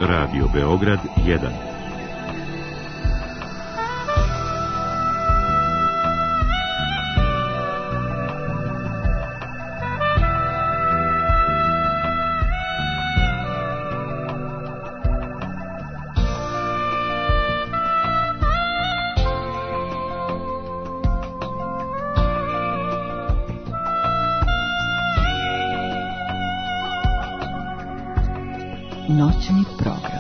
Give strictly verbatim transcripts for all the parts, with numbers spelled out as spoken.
Radio Beograd jedan. Noćni program.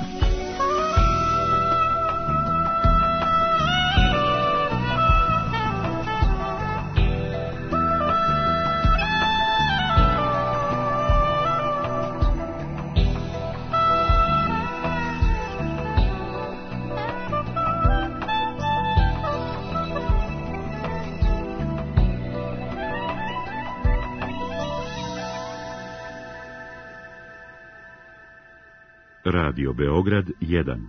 Radio Beograd jedan.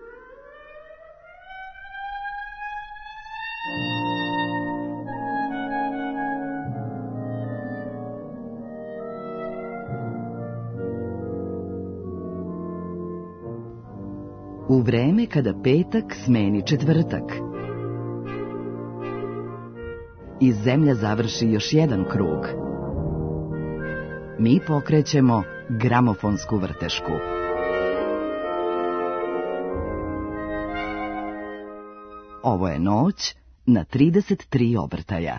U vreme kada petak smeni četvrtak i zemlja završi još jedan krug, mi pokrećemo gramofonsku vrtešku. Ovo je noć na trideset tri obrtaja.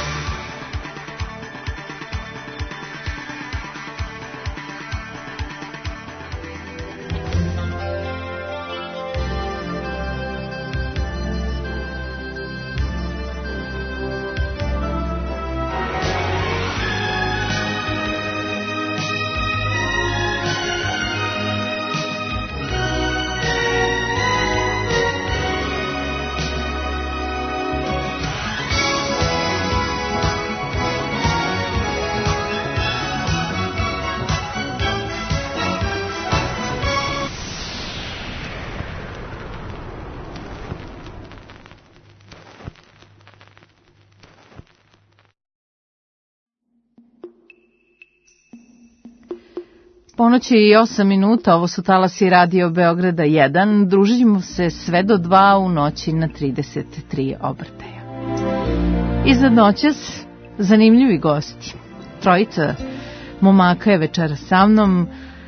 Ponoć je i osam minuta, ovo su talasi Radio Beograda jedan, družimo se sve do dva u noći na trideset tri obrtaja. Iza noćas zanimljivi gosti, trojica momaka je večera sa mnom,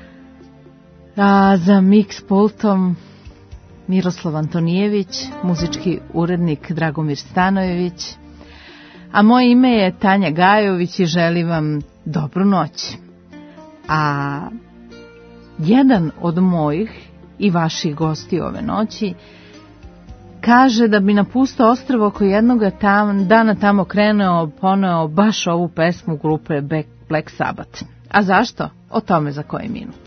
a za mix pultom Miroslav Antonijević, muzički urednik Dragomir Stanojević, a moje ime je Tanja Gajović i želim vam dobru noć. A jedan od mojih i vaših gosti ove noći kaže da bi na pusto ostrvo koji jednoga tam, dana tamo krenuo, poneo baš ovu pesmu grupe Black Sabbath. A zašto? O tome za koji minut.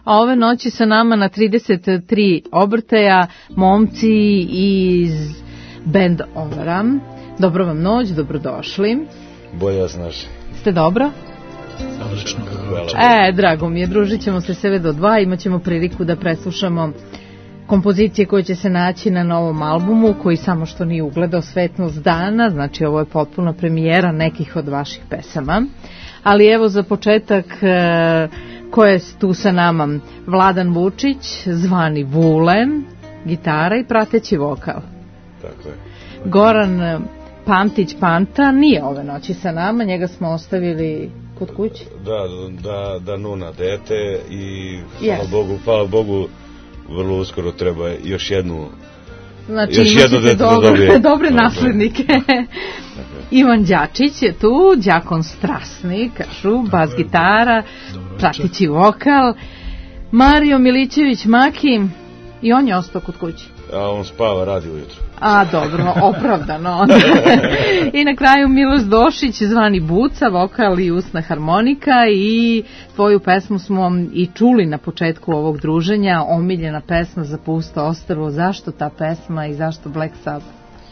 A ove noći sa nama na trideset tri obrtaja momci iz Bend Overa. Dobro vam noć, dobrodošli. Bolje vas našli. Ste dobro? Odlično. E, drago mi je, družit ćemo se sve do dva, imat ćemo priliku da preslušamo kompozicije koje će se naći na novom albumu, koji samo što nije ugledao svetlost dana, znači ovo je potpuna premijera nekih od vaših pesama. Ali evo za početak, e, ko je tu sa nama? Vladan Vučić, zvani Vule, gitara i prateći vokal. Tako je. Goran Pantić Panta nije ove noći sa nama, njega smo ostavili kod kući. Da, da, da nuna dete i hvala yes. Bogu, hvala Bogu, vrlo uskoro treba još jednu, znači, još jedno dete dobre, da dobije. dobre naslednike. Ivan Đačić je tu, đakon strasni, kažu, bas gitara, pratići vokal. Mario Milićević Maki, i on je ostao kod kući. A on spava, radi ujutro. A, dobro, opravdano. I na kraju Miloš Došić, zvani Buca, vokal i usna harmonika, i tvoju pesmu smo i čuli na početku ovog druženja, omiljena pesma za Pusto ostrvo. Zašto ta pesma i zašto Black Sabbath?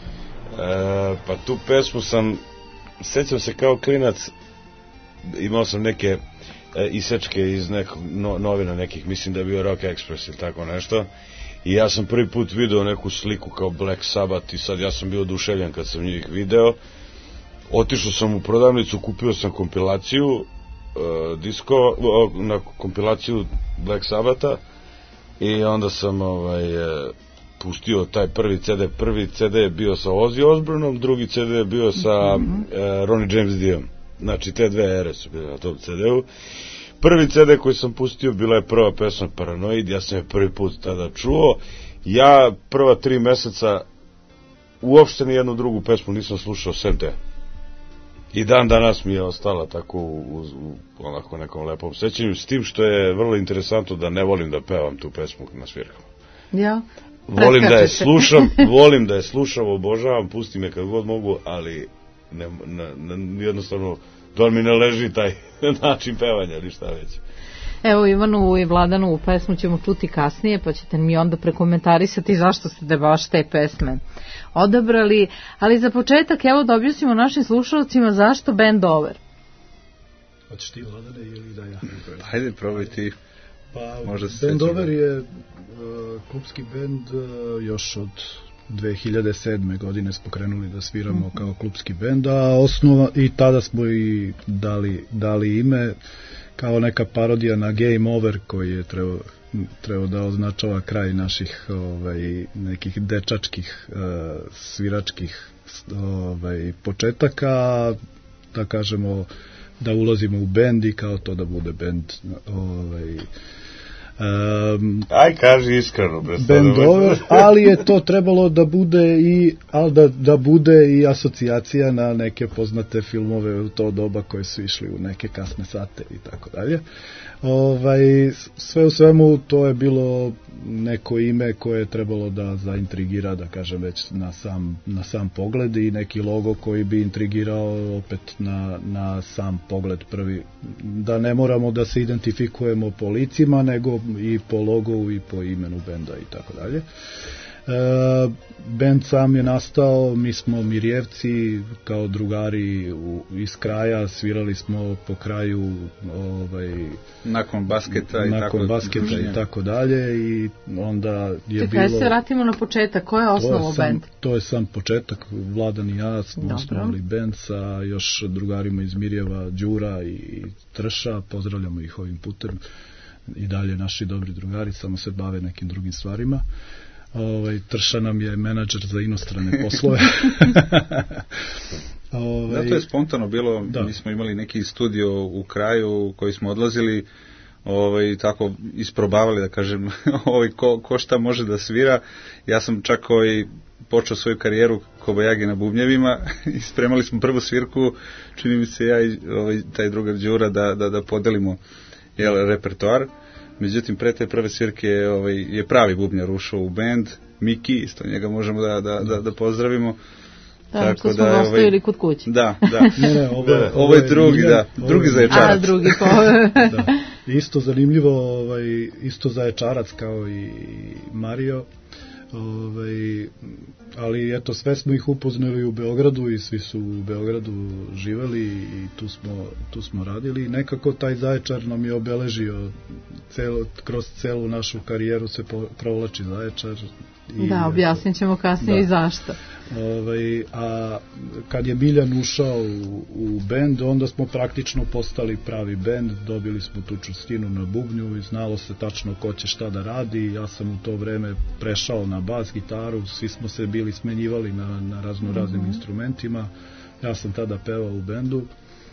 E, pa tu pesmu sam, sećam se kao klinac, imao sam neke e, isečke iz nekog no, novina nekih, mislim da je bio Rock Express ili tako nešto. I ja sam prvi put video neku sliku kao Black Sabbath i sad ja sam bio oduševljen kad sam njih video. Otišao sam u prodavnicu, kupio sam kompilaciju uh, disko, uh, na kompilaciju Black Sabbatha i onda sam ovaj, uh, pustio taj prvi C D. Prvi C D je bio sa Ozzy Osbourneom, drugi C D je bio sa uh, Ronnie James Diom. Znači te dve ere su bile na tom C D-u. Prvi C D koji sam pustio bila je prva pesma Paranoid, ja sam je prvi put tada čuo. Ja prva tri meseca uopšte ni jednu drugu pesmu nisam slušao sem te. I dan danas mi je ostala tako u, u, u onako nekom lepom sećanju, s tim što je vrlo interesantno da ne volim da pevam tu pesmu na svirkama. Ja. Volim da je slušam, volim da je slušam, obožavam, pustim je kad god mogu, ali ne, ne, ne, jednostavno da mi ne leži taj način pevanja ili šta već. Evo Ivanu i Vladanu u pesmu ćemo čuti kasnije, pa ćete mi onda prekomentarisati zašto ste da baš te pesme odabrali. Ali za početak, evo da objasnimo našim slušalcima zašto Bend Over. Hoćeš ti, Vladane, ili da ja? Hajde, probaj ti. Pa, možda se Bend Over je uh, klubski bend uh, još od dve hiljade sedme godine smo krenuli da sviramo mm-hmm. kao klubski bend, a osnova, i tada smo i dali, dali ime kao neka parodija na Game Over koji je trebao trebao da označava kraj naših ovaj, nekih dečačkih uh, sviračkih ovaj, početaka, da kažemo da ulazimo u bend i kao to da bude bend ovaj, Um, Aj, kaži iskreno, Bend Over, ali je to trebalo da bude i ali da, da bude i asocijacija na neke poznate filmove u to doba koje su išli u neke kasne sate i tako dalje. Ovaj, sve u svemu to je bilo neko ime koje je trebalo da zaintrigira, da kažem već na sam, na sam pogled, i neki logo koji bi intrigirao opet na, na sam pogled prvi, da ne moramo da se identifikujemo po licima nego i po logovu i po imenu benda i tako dalje. E, bend sam je nastao, mi smo Mirjevci kao drugari u, iz kraja, svirali smo po kraju ovaj, nakon basketa i nakon tako, basketa i tako dalje, i onda je Čekaj, bilo... Čekaj, se vratimo na početak, ko je osnovao bend? To je sam početak, Vladan i ja smo osnovali bend sa još drugarima iz Mirjeva, Đura i Trša, pozdravljamo ih ovim putem, i dalje naši dobri drugari, samo se bave nekim drugim stvarima. Ovaj, Trša nam je menadžer za inostrane poslove. ovaj, da, to je spontano bilo, da. Mi smo imali neki studio u kraju u koji smo odlazili, ovaj, tako isprobavali, da kažem, ovaj, ko, ko šta može da svira. Ja sam čak ovaj, počeo svoju karijeru kobajagi na bubnjevima i spremali smo prvu svirku, čini mi se ja i ovaj, taj drugar Đura da, da, da podelimo jel, repertoar. Međutim, pre te prve svirke je, ovaj, je pravi bubnjar ušao u bend, Miki, isto njega možemo da, da, da, da pozdravimo. Da, tako što smo da, ostavili ovaj, kod kuće. Da, da. Ne, ne, ovo, da, ovo je drugi, da, drugi zaječarac. A, drugi po... da. isto zanimljivo, ovaj, isto Zaječarac kao i Mario, ovaj, ali eto, sve smo ih upoznali u Beogradu i svi su u Beogradu živeli i tu smo, tu smo radili. Nekako taj Zaječar nam je obeležio celo, kroz celu našu karijeru se provlači Zaječar. I, da, objasnit ćemo kasnije da. I zašto. Ovaj, a kad je Miljan ušao u, u bend, onda smo praktično postali pravi bend, dobili smo tu čustinu na bubnju i znalo se tačno ko će šta da radi. Ja sam u to vreme prešao na bas gitaru, svi smo se bili smenjivali na, na razno raznim mm-hmm. instrumentima. Ja sam tada pevao u bendu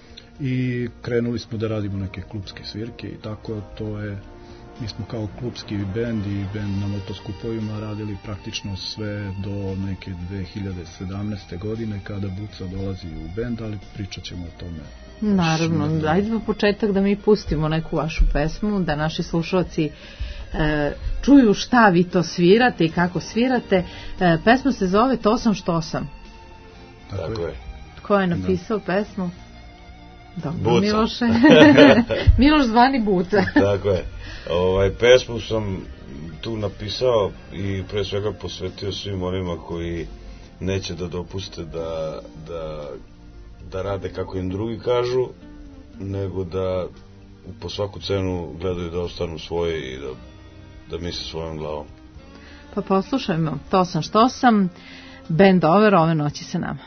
i krenuli smo da radimo neke klubske svirke i tako to je. Mi smo kao klubski bend i bend na motoskupovima radili praktično sve do neke dve hiljade sedamnaeste. godine kada Buca dolazi u bend, ali pričat ćemo o tome. Naravno, ajde u početak da mi pustimo neku vašu pesmu, da naši slušalci e, čuju šta vi to svirate i kako svirate. E, pesma se zove To sam što sam. Tako je. Ko je napisao da. pesmu? Dobro, Buca. Miloše. Miloš zvani Buca. Tako je. Ovaj, pesmu sam tu napisao i pre svega posvetio svim onima koji neće da dopuste da, da, da rade kako im drugi kažu, nego da po svaku cenu gledaju da ostanu svoje i da, da misle svojom glavom. Pa poslušajmo, To sam što sam, bend Over, ove noći sa nama.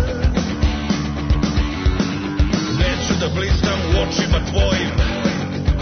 Blistam u očima tvojim,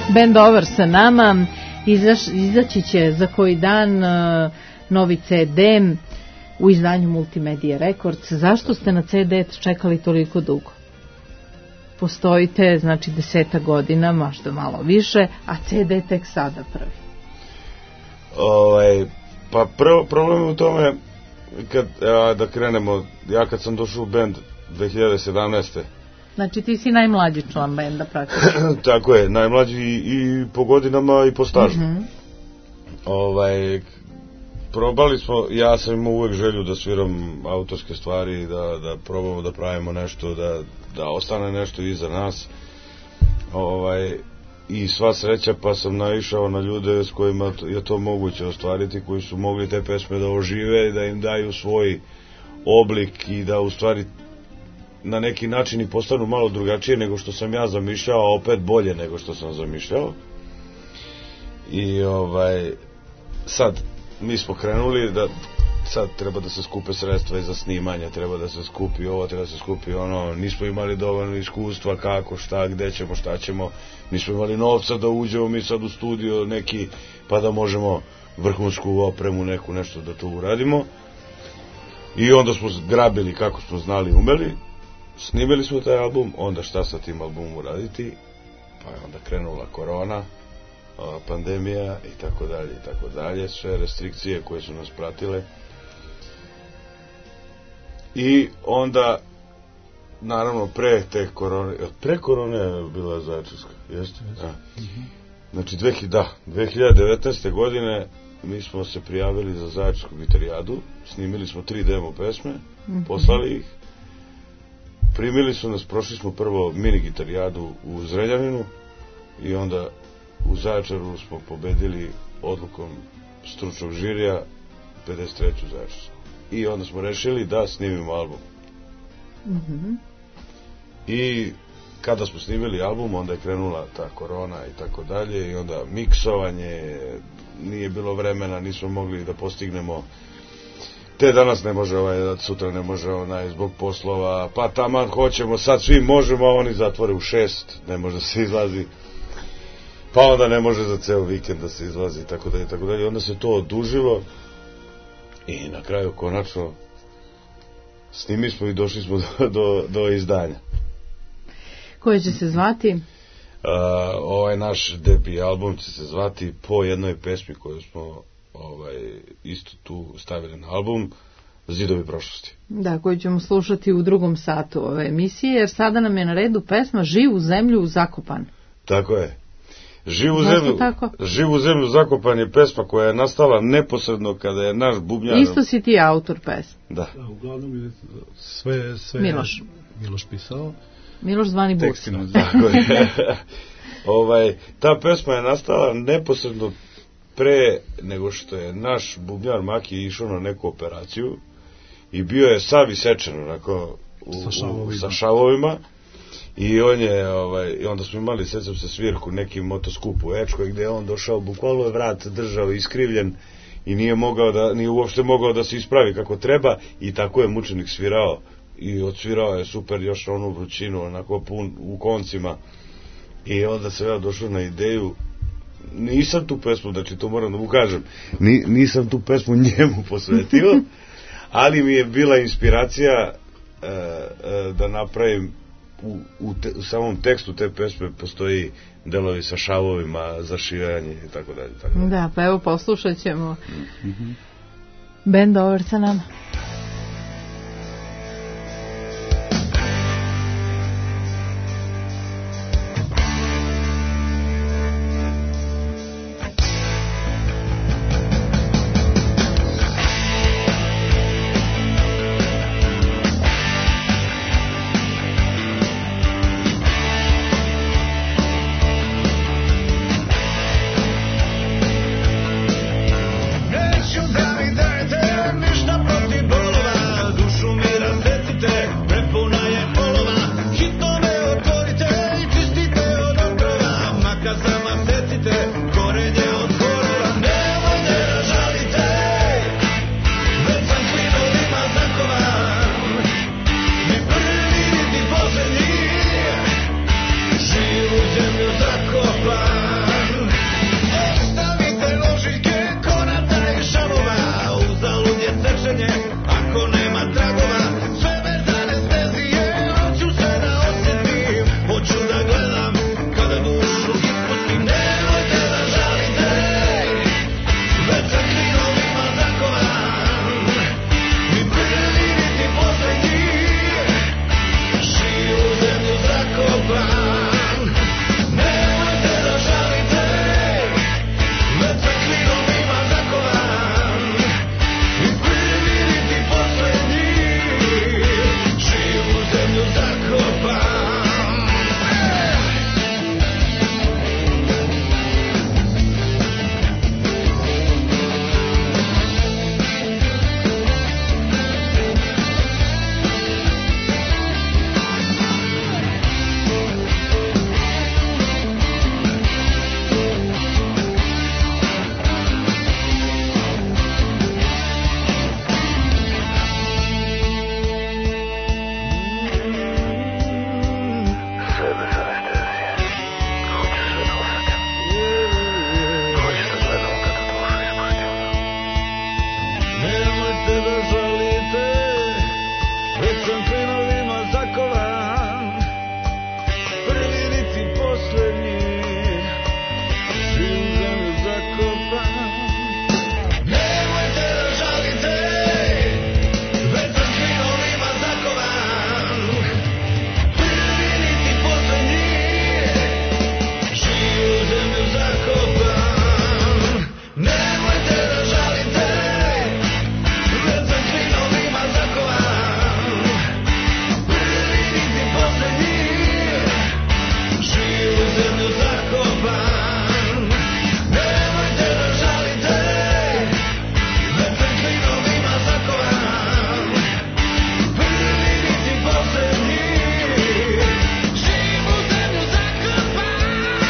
Band Over sa nama, Izaš, izaći će za koji dan uh, novi ce de u izdanju Multimedia Records. Zašto ste na ce de čekali toliko dugo? Postojite, znači, deseta godina, možda malo više, a ce de tek sada prvi. Ovaj, pa prvo problem u tome, kad, a, da krenemo, ja kad sam došao u band dve hiljade sedamnaeste. Znači ti si najmlađi član benda praktično. Tako je, najmlađi i, i po godinama i po stažu. Mm-hmm. Ovaj, probali smo, ja sam imao uvek želju da sviram autorske stvari, da, da probamo da pravimo nešto, da, da ostane nešto iza nas. Ovaj, i sva sreća, pa sam naišao na ljude s kojima je to moguće ostvariti, koji su mogli te pesme da ožive i da im daju svoj oblik i da u stvari na neki način i postanu malo drugačije nego što sam ja zamišljao, a opet bolje nego što sam zamišljao. I ovaj sad mi smo krenuli da sad treba da se skupe sredstva i za snimanje, treba da se skupi ovo, treba da se skupi ono, nismo imali dovoljno iskustva kako, šta, gde ćemo, šta ćemo, nismo imali novca da uđemo mi sad u studio neki, pa da možemo vrhunsku opremu neku, nešto da to uradimo. I onda smo grabili kako smo znali, umeli, snimili smo taj album, onda šta sa tim albumom uraditi, pa je onda krenula korona, pandemija i tako dalje i tako dalje, sve restrikcije koje su nas pratile. I onda naravno pre te korone, pre korone je bila Zaječarska, jeste? Da. Mm-hmm. Znači dve hiljade, da, dve hiljade devetnaeste godine mi smo se prijavili za Zaječarsku gitarijadu, snimili smo tri demo pesme, mm-hmm. poslali ih, primili su nas, prošli smo prvo mini gitarijadu u Zrenjaninu i onda u Zaječaru smo pobedili odlukom stručnog žirija pedeset treću Zaječarsku. I onda smo rešili da snimimo album. Mm-hmm. I kada smo snimili album, onda je krenula ta korona i tako dalje, i onda miksovanje, nije bilo vremena, nismo mogli da postignemo, te danas ne može ovaj, sutra ne može onaj, zbog poslova, pa taman hoćemo, sad svi možemo, a oni zatvore u šest, ne može da se izlazi, pa onda ne može za ceo vikend da se izlazi, tako dalje, tako dalje, onda se to odužilo i na kraju konačno snimi smo i došli smo do, do, do izdanja. Koje će se zvati? Uh, ovaj naš debi album će se zvati po jednoj pesmi koju smo ovaj, isto tu stavili na album, Zidovi prošlosti. Da, koju ćemo slušati u drugom satu ove emisije, jer sada nam je na redu pesma Živu zemlju zakopan. Tako je. Živu zemlju, Živu zemlju zakopan je pesma koja je nastala neposredno kada je naš bubnjar... Isto si ti autor pesma. Da. Da, uglavnom je sve, sve Miloš. Miloš pisao. Miloš zvani Bus. Tekstilno, tako je. ovaj, ta pesma je nastala neposredno pre nego što je naš bubnjar Maki išao na neku operaciju i bio je sav isečen onako u, sa šavovima. U, sa šavovima. I on je, ovaj, i onda smo imali, sećam se, svirku, neki motoskup u Ečkoj, gde je on došao, bukvalno je vrat držao iskrivljen i nije mogao da, nije uopšte mogao da se ispravi kako treba, i tako je mučenik svirao i odsvirao je super, još onu vrućinu, onako pun u koncima. I onda sam ja došao na ideju, nisam tu pesmu, znači to moram da mu kažem, ni, nisam tu pesmu njemu posvetio, ali mi je bila inspiracija e, e, da napravim U, u, te, u samom tekstu te pesme postoji delovi sa šavovima, zašivanje i tako dalje. Tako dalje. Da, pa evo poslušat ćemo mm-hmm. Band Over sa nama. Ništa protiv zakovan, prvi niti poslednji, svi u zemlju zakopan. Nemojte da žalite, već sam klinovima zakovan, prvi niti poslednji, svi u zemlju zakopan. Nemojte da žalite, već sam klinovima zakovan, prvi niti poslednji, svi u zemlju zakopan. Nemojte da žalite, već sam klinovima zakovan, prvi niti poslednji, živim u zemlju zakopan.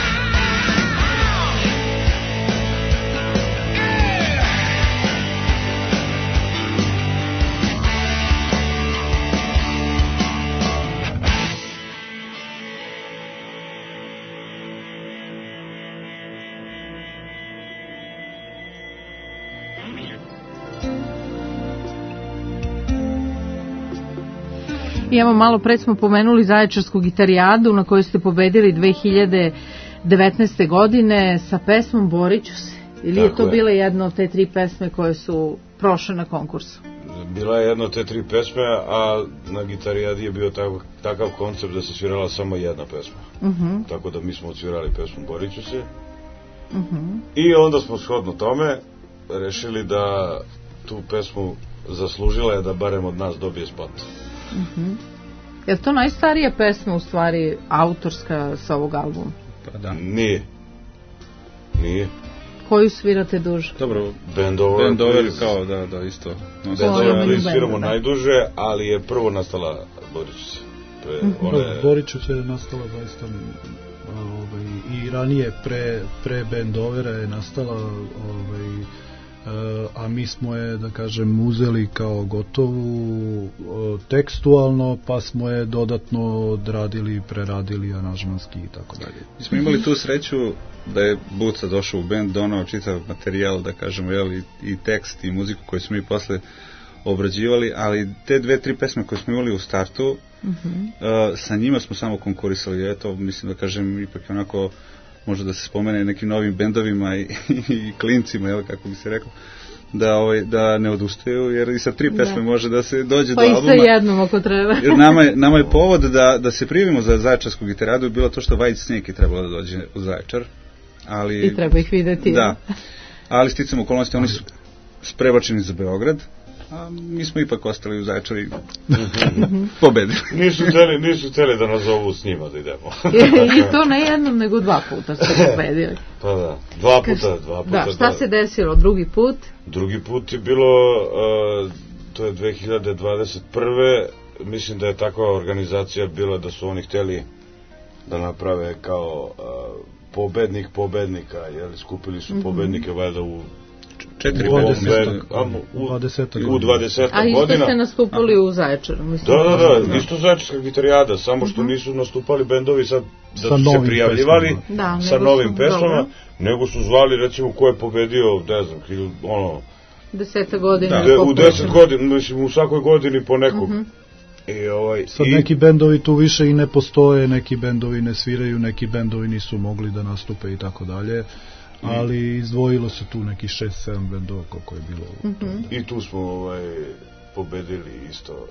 I evo, malo pre smo pomenuli Zaječarsku gitarijadu na kojoj ste pobedili dve hiljade devetnaeste. godine sa pesmom Boriću se. Ili je Tako to je. bila jedna od te tri pesme koje su prošle na konkursu? Bila je jedna od te tri pesme, a na gitarijadi je bio takav, takav koncept da se svirala samo jedna pesma. Uh-huh. Tako da mi smo odsvirali pesmu Boriću se. Uh-huh. I onda smo shodno tome rešili da tu pesmu zaslužila je da barem od nas dobije spot. Uh-huh. Je li to najstarija pesma, u stvari, autorska sa ovog albuma? Pa da. Nije. Nije. Koju svirate duže? Dobro, Band Over, Band Over Please. kao, da, da, isto. No, Band Ovo je Over, meni Please band, sviramo da. najduže, ali je prvo nastala Boriću se. Pre, ona je- Boriću se je nastala zaista ovaj, i ranije pre, pre Bendovera je nastala ovaj, e, a mi smo je, da kažem, uzeli kao gotovu o, tekstualno, pa smo je dodatno odradili, preradili aranžmanski i tako dalje. Mi smo imali tu sreću da je Buca došao u bend, donao čitav materijal, da kažemo, jel, i, i tekst i muziku koju smo mi posle obrađivali, ali te dve, tri pesme koje smo imali u startu, Uh-huh. uh, sa njima smo samo konkurisali, eto, mislim da kažem, ipak je onako, može da se spomene nekim novim bendovima i, i klincima, jel, kako bi se rekao, da, ovaj, da ne odustaju, jer i sa tri pesme Da. može da se dođe Pa do i sa albuma. jednom ako treba. Jer nama je, nama je povod da, da se prijavimo za Zaječarsku gitarijadu bilo to što White Snake je trebalo da dođe u Zaječar. Ali, I treba ih videti. Da, ali sticam okolnosti, oni su sprebačeni za Beograd, a mi smo ipak ostali u Zaječaru i pobedili. Nisu hteli, nisu hteli da nas zovu s njima da idemo. I to ne jednom, nego dva puta ste pobedili. Pa da, dva puta, dva puta. Da, šta se desilo drugi put? Drugi put je bilo, uh, to je dve hiljade dvadeset prve. Mislim da je takva organizacija bila da su oni hteli da naprave kao uh, pobednik pobednika, jer skupili su pobednike valjda u Četiri u ovom dvadeset. band- a, u- dvadesetak u dvadesetak A isto godina. ste nastupali u Zaječaru. Mislim, Da, da, da, isto Zaječarska gitarijada, samo što nisu nastupali bendovi sad da Sa su se novim prijavljivali pesmama. Da, sa nego novim su- pesmama, dobro. nego su zvali recimo ko je pobedio, ne znam, hiljadu- ono, Deseta godina. Da, ili de, koliko u deset već. godina, mislim u svakoj godini po nekog. I ovaj Sad i, neki bendovi tu više i ne postoje, neki bendovi ne sviraju, neki bendovi nisu mogli da nastupe i tako dalje, ali izdvojilo se tu neki šest sedam bendova koliko je bilo. u tom. i tu smo ovaj pobedili isto.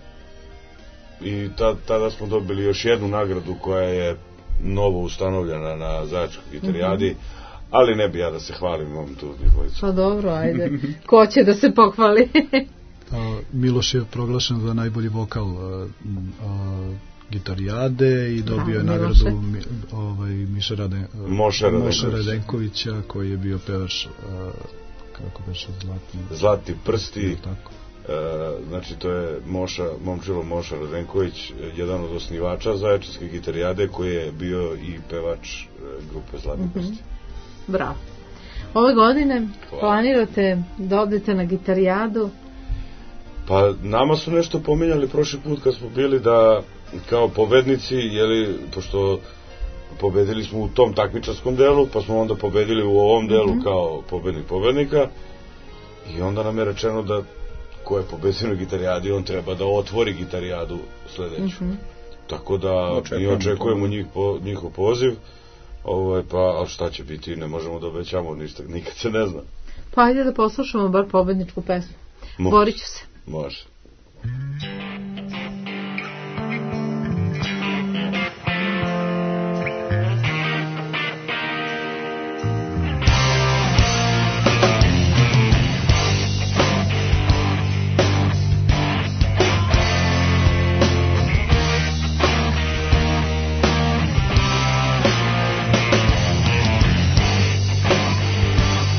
I ta, tada smo dobili još jednu nagradu koja je novo ustanovljena na Zaječarskoj gitarijadi, ali ne bi ja da se hvalim, imam tu dvojicu. Pa dobro, ajde. Ko će da se pohvali? A, Miloš je proglašen za najbolji vokal a, m, a, gitarijade i dobio je Miloše. nagradu mi, ovaj, Miša Rade, Moša Radenković. Moša Radenkovića koji je bio pevač a, kako beše zlatni Zlati prsti, tako. e, znači to je Moša, Momčilo Moša Radenković, jedan od osnivača Zaječarske gitarijade koji je bio i pevač e, grupe Zlatni prsti. Bravo. Ove godine Hvala. planirate da odete na gitarijadu? Pa nama su nešto pominjali prošli put kad smo bili da kao pobednici, jeli, pošto pobedili smo u tom takmičarskom delu, pa smo onda pobedili u ovom delu kao pobednik pobednika, i onda nam je rečeno da ko je pobedio na gitarijadi, on treba da otvori gitarijadu sledeću. Mm-hmm. Tako da očekujemo mi očekujemo njih po, njihov poziv, ovaj, pa ali šta će biti, ne možemo da obećamo ništa, nikad se ne zna. Pa ajde da poslušamo bar pobedničku pesmu. Borit ću se. Može.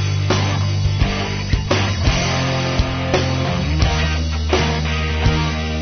Thank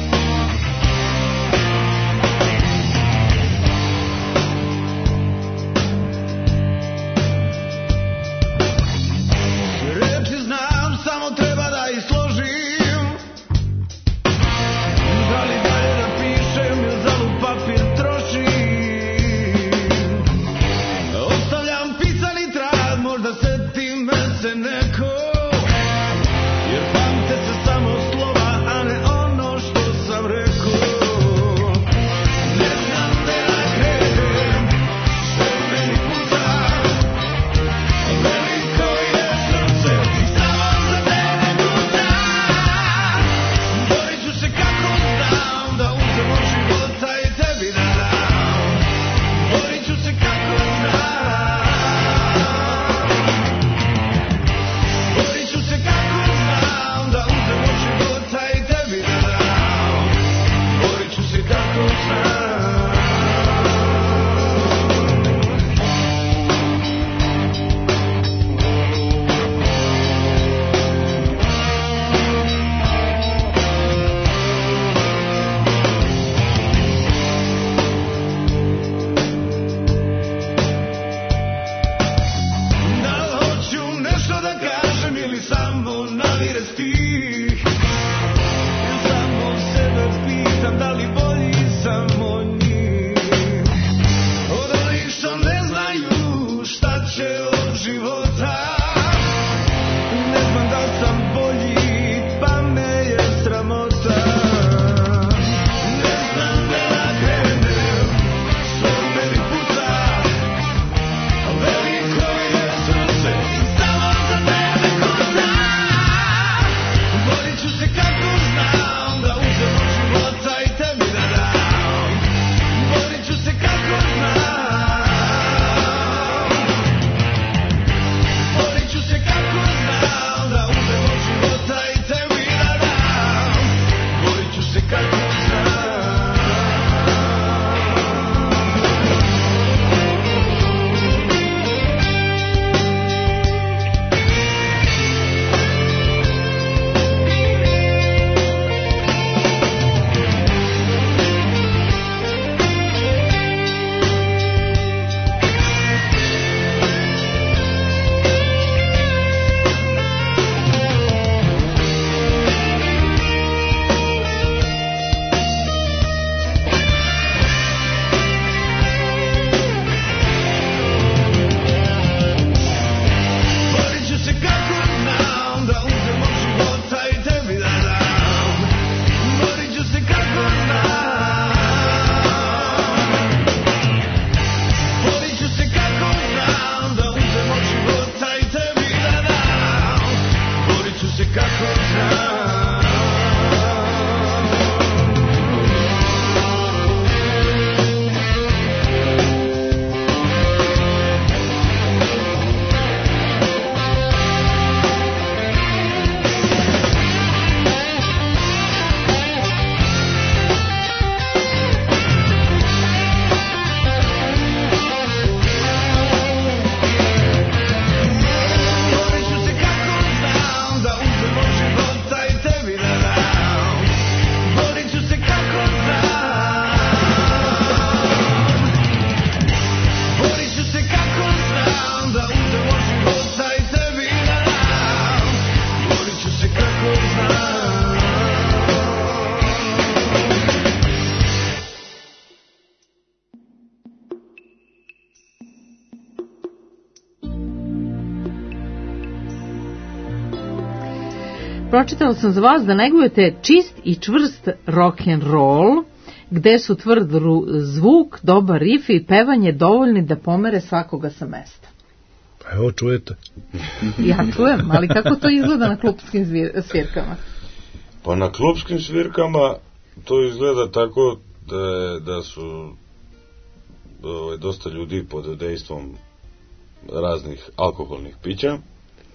pročitala sam za vas da negujete čist i čvrst rock'n'roll, gde su tvrd ru- zvuk, dobar riff i pevanje dovoljni da pomere svakoga sa mesta. Pa evo, čujete. Ja čujem, ali kako to izgleda na klupskim zvir- svirkama? Pa na klupskim svirkama to izgleda tako da, da su ovaj, dosta ljudi pod dejstvom raznih alkoholnih pića. E,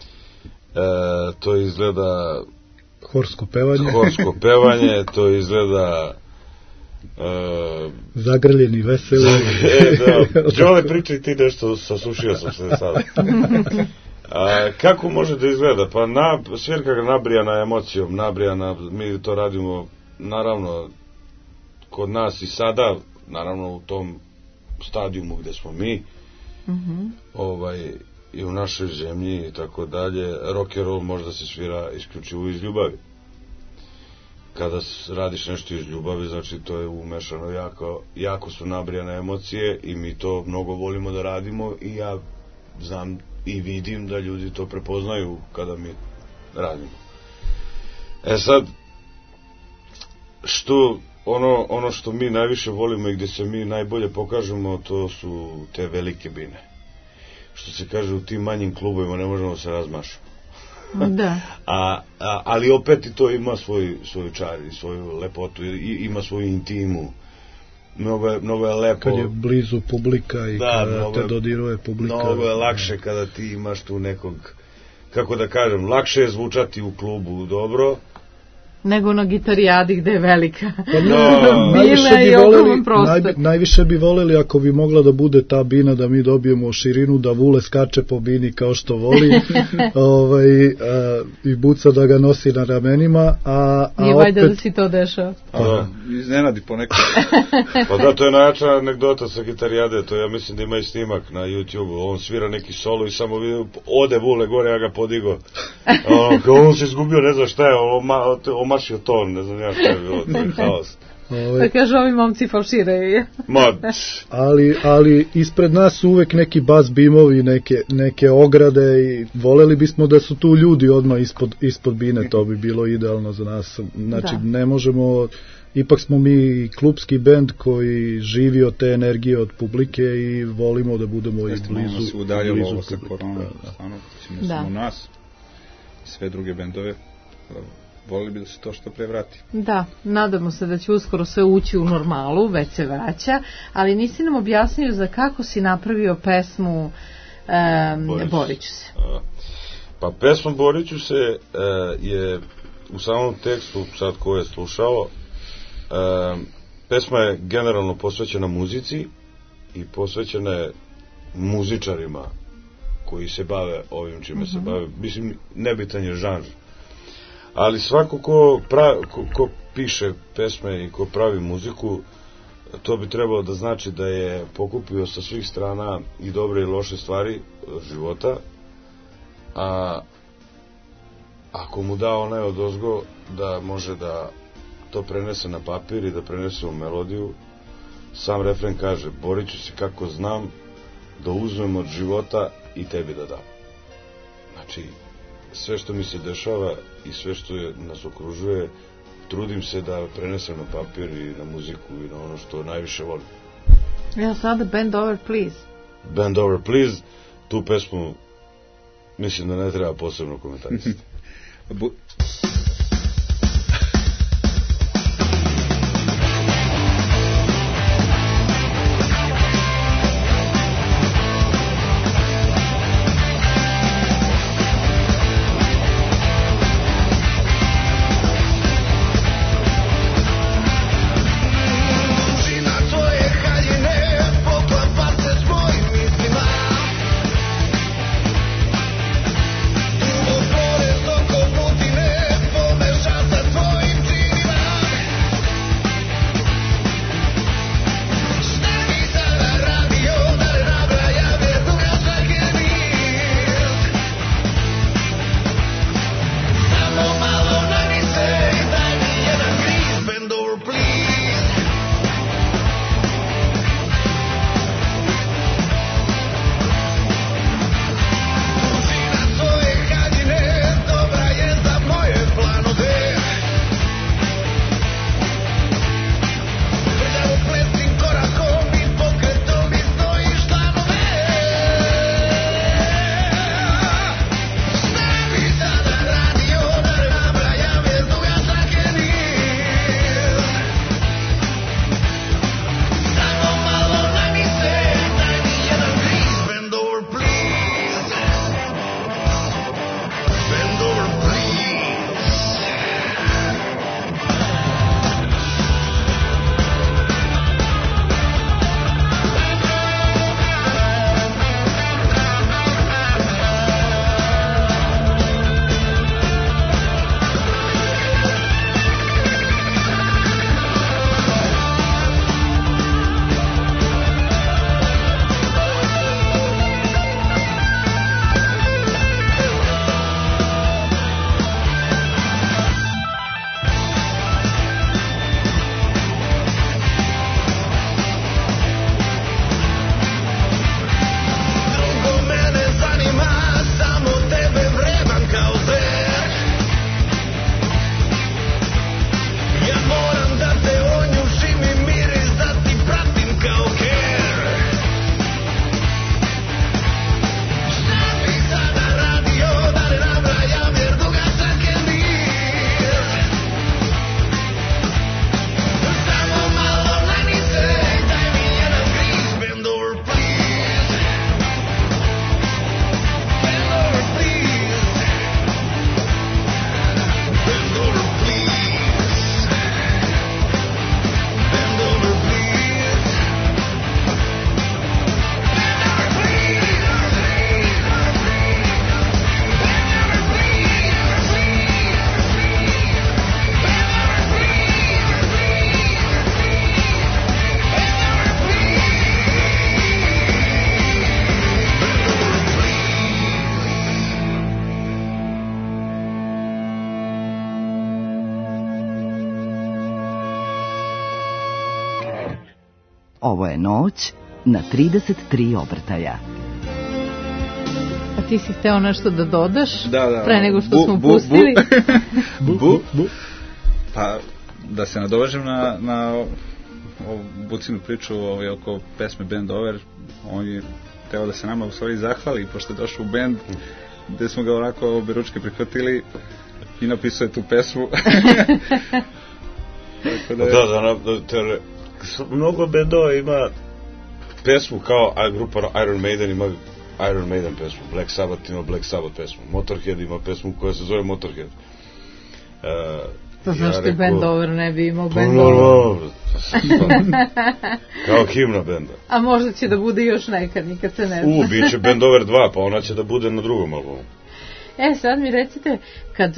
to izgleda Horsko pevanje. horsko pevanje, to izgleda e, Zagrljeni, veseli. e, da, Đole, pričaj ti nešto, sasušio sam se sada. A, kako može da izgleda? Pa na, svirka ga nabrijana emocijom, nabrijana, mi to radimo naravno kod nas i sada, naravno u tom stadijumu gde smo mi, Mm-hmm. ovaj, i u našoj zemlji i tako dalje, rock and roll može da se svira isključivo iz ljubavi. Kada radiš nešto iz ljubavi, znači to je umešano jako, jako su nabrijane emocije i mi to mnogo volimo da radimo i ja znam i vidim da ljudi to prepoznaju kada mi radimo. E sad, što ono, ono što mi najviše volimo i gde se mi najbolje pokažemo, to su te velike bine. Što se kaže, u tim manjim klubovima ne možemo se razmašati. Da. a, a, ali opet i to ima svoj, svoju čar i svoju lepotu i ima svoju intimu. Mnogo je, mnogo je lepo. Kad je blizu publika i da, kada te dodiruje publika. Mnogo je lakše kada ti imaš tu nekog, kako da kažem, lakše je zvučati u klubu dobro nego na gitarijadi gde je velika no, bina i ogroman prostor. Naj, najviše bi voleli ako bi mogla da bude ta bina da mi dobijemo širinu, da Vule skače po bini kao što voli ovaj, a, i Buca da ga nosi na ramenima, a, a nije opet... vajda da si to dešao. A, da. Iznenadi ponekad. Pa da, to je najjača anegdota sa gitarijade, to ja mislim da ima i snimak na YouTube-u, on svira neki solo i samo vidio, ode Vule gore, ja ga podigo. On, kao on se izgubio, ne znam šta je, on omašio ton, ne znam ja šta je bilo, to je haos. Ove, da kaže, ovi momci falširaju. ali, ali ispred nas su uvek neki bas bimovi, neke, neke ograde i voleli bismo da su tu ljudi odmah ispod, ispod bine, to bi bilo idealno za nas. Znači, da. Ne možemo, ipak smo mi klupski bend koji živi od te energije od publike i volimo da budemo Jeste, i blizu, blizu se udaljalo ovo sa publike. korona, Da, stvarno, ne samo nas, sve druge bendove. Volili bi da se to što pre vrati. Da, nadamo se da će uskoro sve ući u normalu, već se vraća, ali nisi nam objasnio za kako si napravio pesmu um, Boriću se. Pa pesma Boriću se uh, je u samom tekstu, sad ko je slušao, uh, pesma je generalno posvećena muzici i posvećena je muzičarima koji se bave ovim čime uh-huh. se bave. Mislim, nebitan je žanr. Ali svako ko, pravi, ko, ko piše pesme i ko pravi muziku, to bi trebalo da znači da je pokupio sa svih strana i dobre i loše stvari života, a ako mu da onaj odozgo da može da to prenese na papir i da prenese u melodiju, sam refren kaže: borit ću se kako znam da uzmem od života i tebi da dam. Znači, sve što mi se dešava i sve što je, nas okružuje, trudim se da prenesem na papir i na muziku i na ono što najviše volim. Ja sada Bend Over Please. Bend Over Please, tu pesmu mislim da ne treba posebno komentarisati. Bu... Duboko pored oko Putine Ovo je noć na trideset tri obrtaja. A ti si hteo nešto da dodaš Da, da. pre nego što Bu, smo bu, pustili? Bu, bu, bu. Pa, da se nadovežem na, na ovu Bucinu priču ovaj, oko pesme Bend Over, on je teo da se nama u stvari zahvali, pošto je došao u bend, gde smo ga onako oberučke prihvatili i napisao je tu pesmu. Tako da, je... da, da, da, da, mnogo bendova ima pesmu kao a, grupa Iron Maiden ima Iron Maiden pesmu, Black Sabbath ima Black Sabbath pesmu, Motorhead ima pesmu koja se zove Motorhead. Uh, Pa zašto ja je Bend Over ne bi imao pa, Bend no, Over? no, kao himna benda. A možda će da bude još nekad, nikad se ne zna. U, bit će Bend Over dva, pa ona će da bude na drugom albumu. E, sad mi recite, kad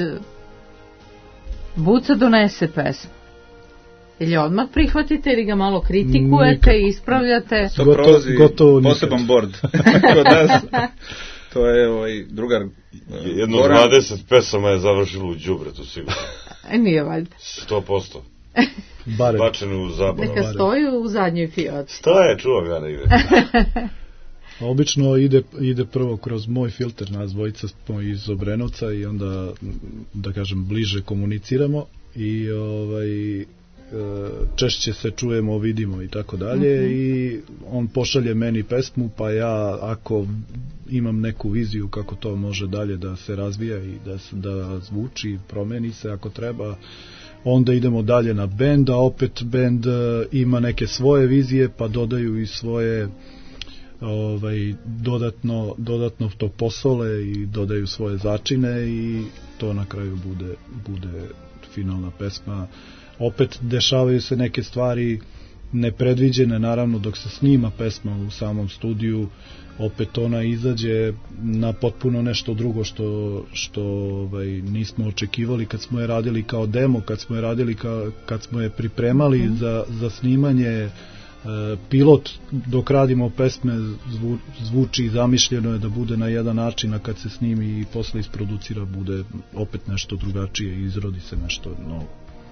Buca donese pesmu, ili odmah prihvatite ili ga malo kritikujete i ispravljate? To Gotovo- prolazi gotovo nikad. poseban bord kod nas. To je ovaj drugar Jedno Goran. dvadeset pesama je završilo u đubretu, sigurno. E, nije valjda. sto posto. Barem. Bačeno u zaborav. Neka stoji u zadnjoj fioci. Šta je, čuo ga negde. Obično ide, ide prvo kroz moj filter, nas dvojica smo iz Obrenovca i onda, da kažem, bliže komuniciramo i ovaj, e, češće se čujemo, vidimo i tako dalje i on pošalje meni pesmu, pa ja ako imam neku viziju kako to može dalje da se razvija i da, se, da zvuči, promeni se ako treba, onda idemo dalje na bend, a opet bend e, ima neke svoje vizije pa dodaju i svoje ovaj, dodatno, dodatno to posole i dodaju svoje začine i to na kraju bude, bude finalna pesma. Opet dešavaju se neke stvari nepredviđene, naravno dok se snima pesma u samom studiju, opet ona izađe na potpuno nešto drugo što, što ovaj, nismo očekivali kad smo je radili kao demo, kad smo je radili ka, kad smo je pripremali mm. za, za snimanje. Pilot dok radimo pesme zvu, zvuči i zamišljeno je da bude na jedan način, a kad se snimi i posle isproducira bude opet nešto drugačije i izrodi se nešto novo.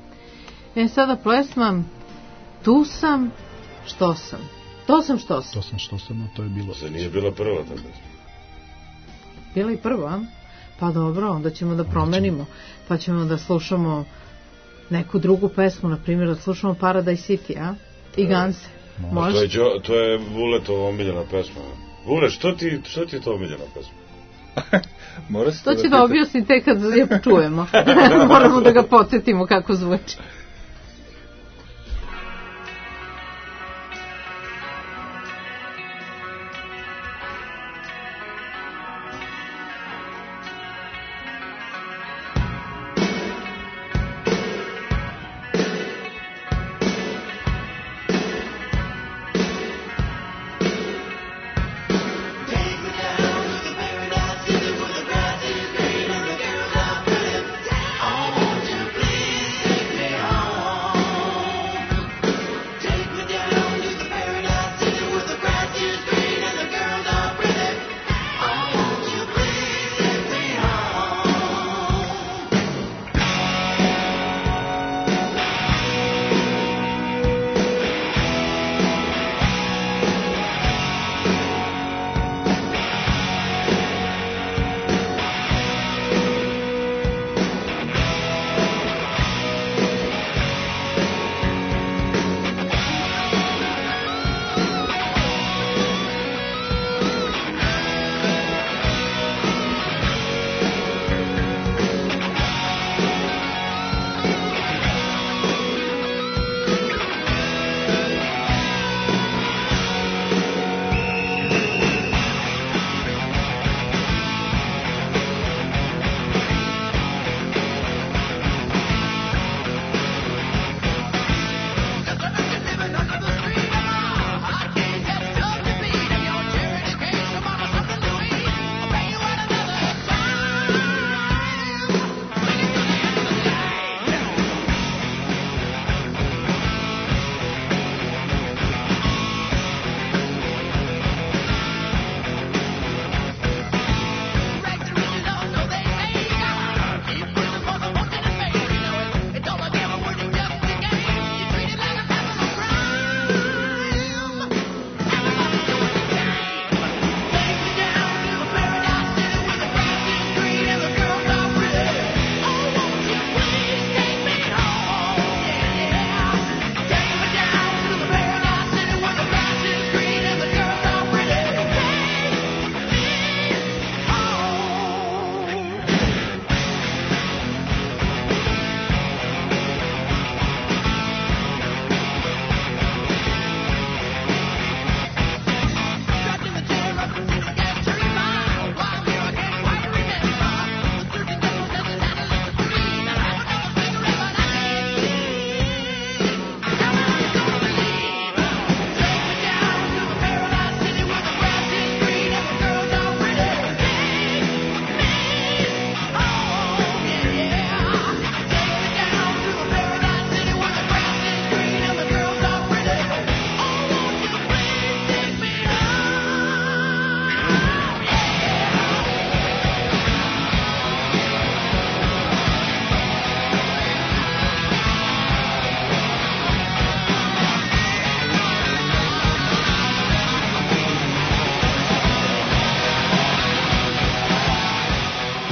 E sada pesma Tu sam, što sam. To sam, što sam. To sam, što sam, a to je bilo. Zar nije bila prva ta pesma? Bila i prva? Pa dobro, onda ćemo da promenimo. Pa ćemo da slušamo neku drugu pesmu, na primjer da slušamo Paradise City, a? I Ganse. Može? To je, Đo, to je Vuletova omiljena pesma. Vule, što ti, što ti je to omiljena pesma? Mora se to da će da objasni tek kad je čujemo. Moramo da ga podsjetimo kako zvuči. Take me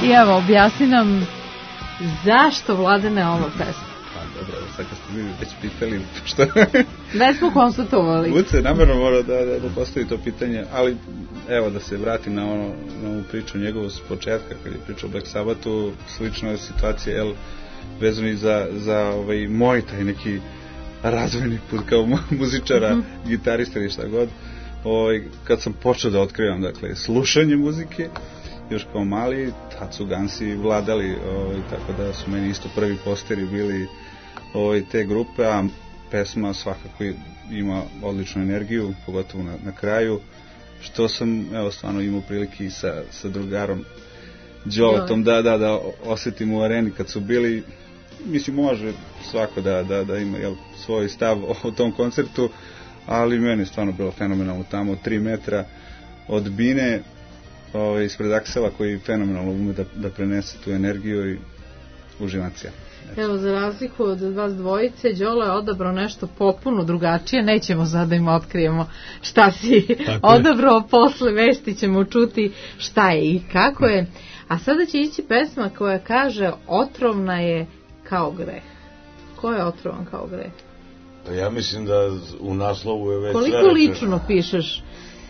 I evo, objasni nam zašto, Vladane, ova pesma? Pa dobro, sad kad ste mi već pitali što... Već smo konstatovali. Vuce namerno mora da, da, da postavi to pitanje, ali evo da se vrati na, ono, na ovu priču njegovu s početka, kad je pričao o Black Sabbathu, slična je situacija, jel, vezani za, za ovaj, moj taj neki razvojni put kao muzičara, mm -hmm. gitarista ili šta god. Ovaj, kad sam počeo da otkrivam, dakle, slušanje muzike, još kao mali, tad su Gansi vladali, ovaj, tako da su meni isto prvi posteri bili ovaj, te grupe, a pesma svakako ima odličnu energiju, pogotovo na, na kraju, što sam, evo, stvarno imao prilike i sa, sa drugarom Đoletom da, da, da osetim u areni kad su bili. Mislim, može svako da, da, da ima, jel, svoj stav o tom koncertu, ali meni je stvarno bilo fenomenalno tamo, tri metra od bine, ovaj, ispred Aksela, koji fenomenalno ume da, da prenese tu energiju i uživacija. Evo, za razliku od vas dvojice, Đole je odabrao nešto potpuno drugačije, nećemo sad da im otkrijemo šta si odabrao, posle vesti ćemo čuti šta je i kako je. A sada će ići pesma koja kaže otrovna je kao greh. Ko je otrovan kao greh? Pa ja mislim da u naslovu je već koliko sve lično pišeš? E,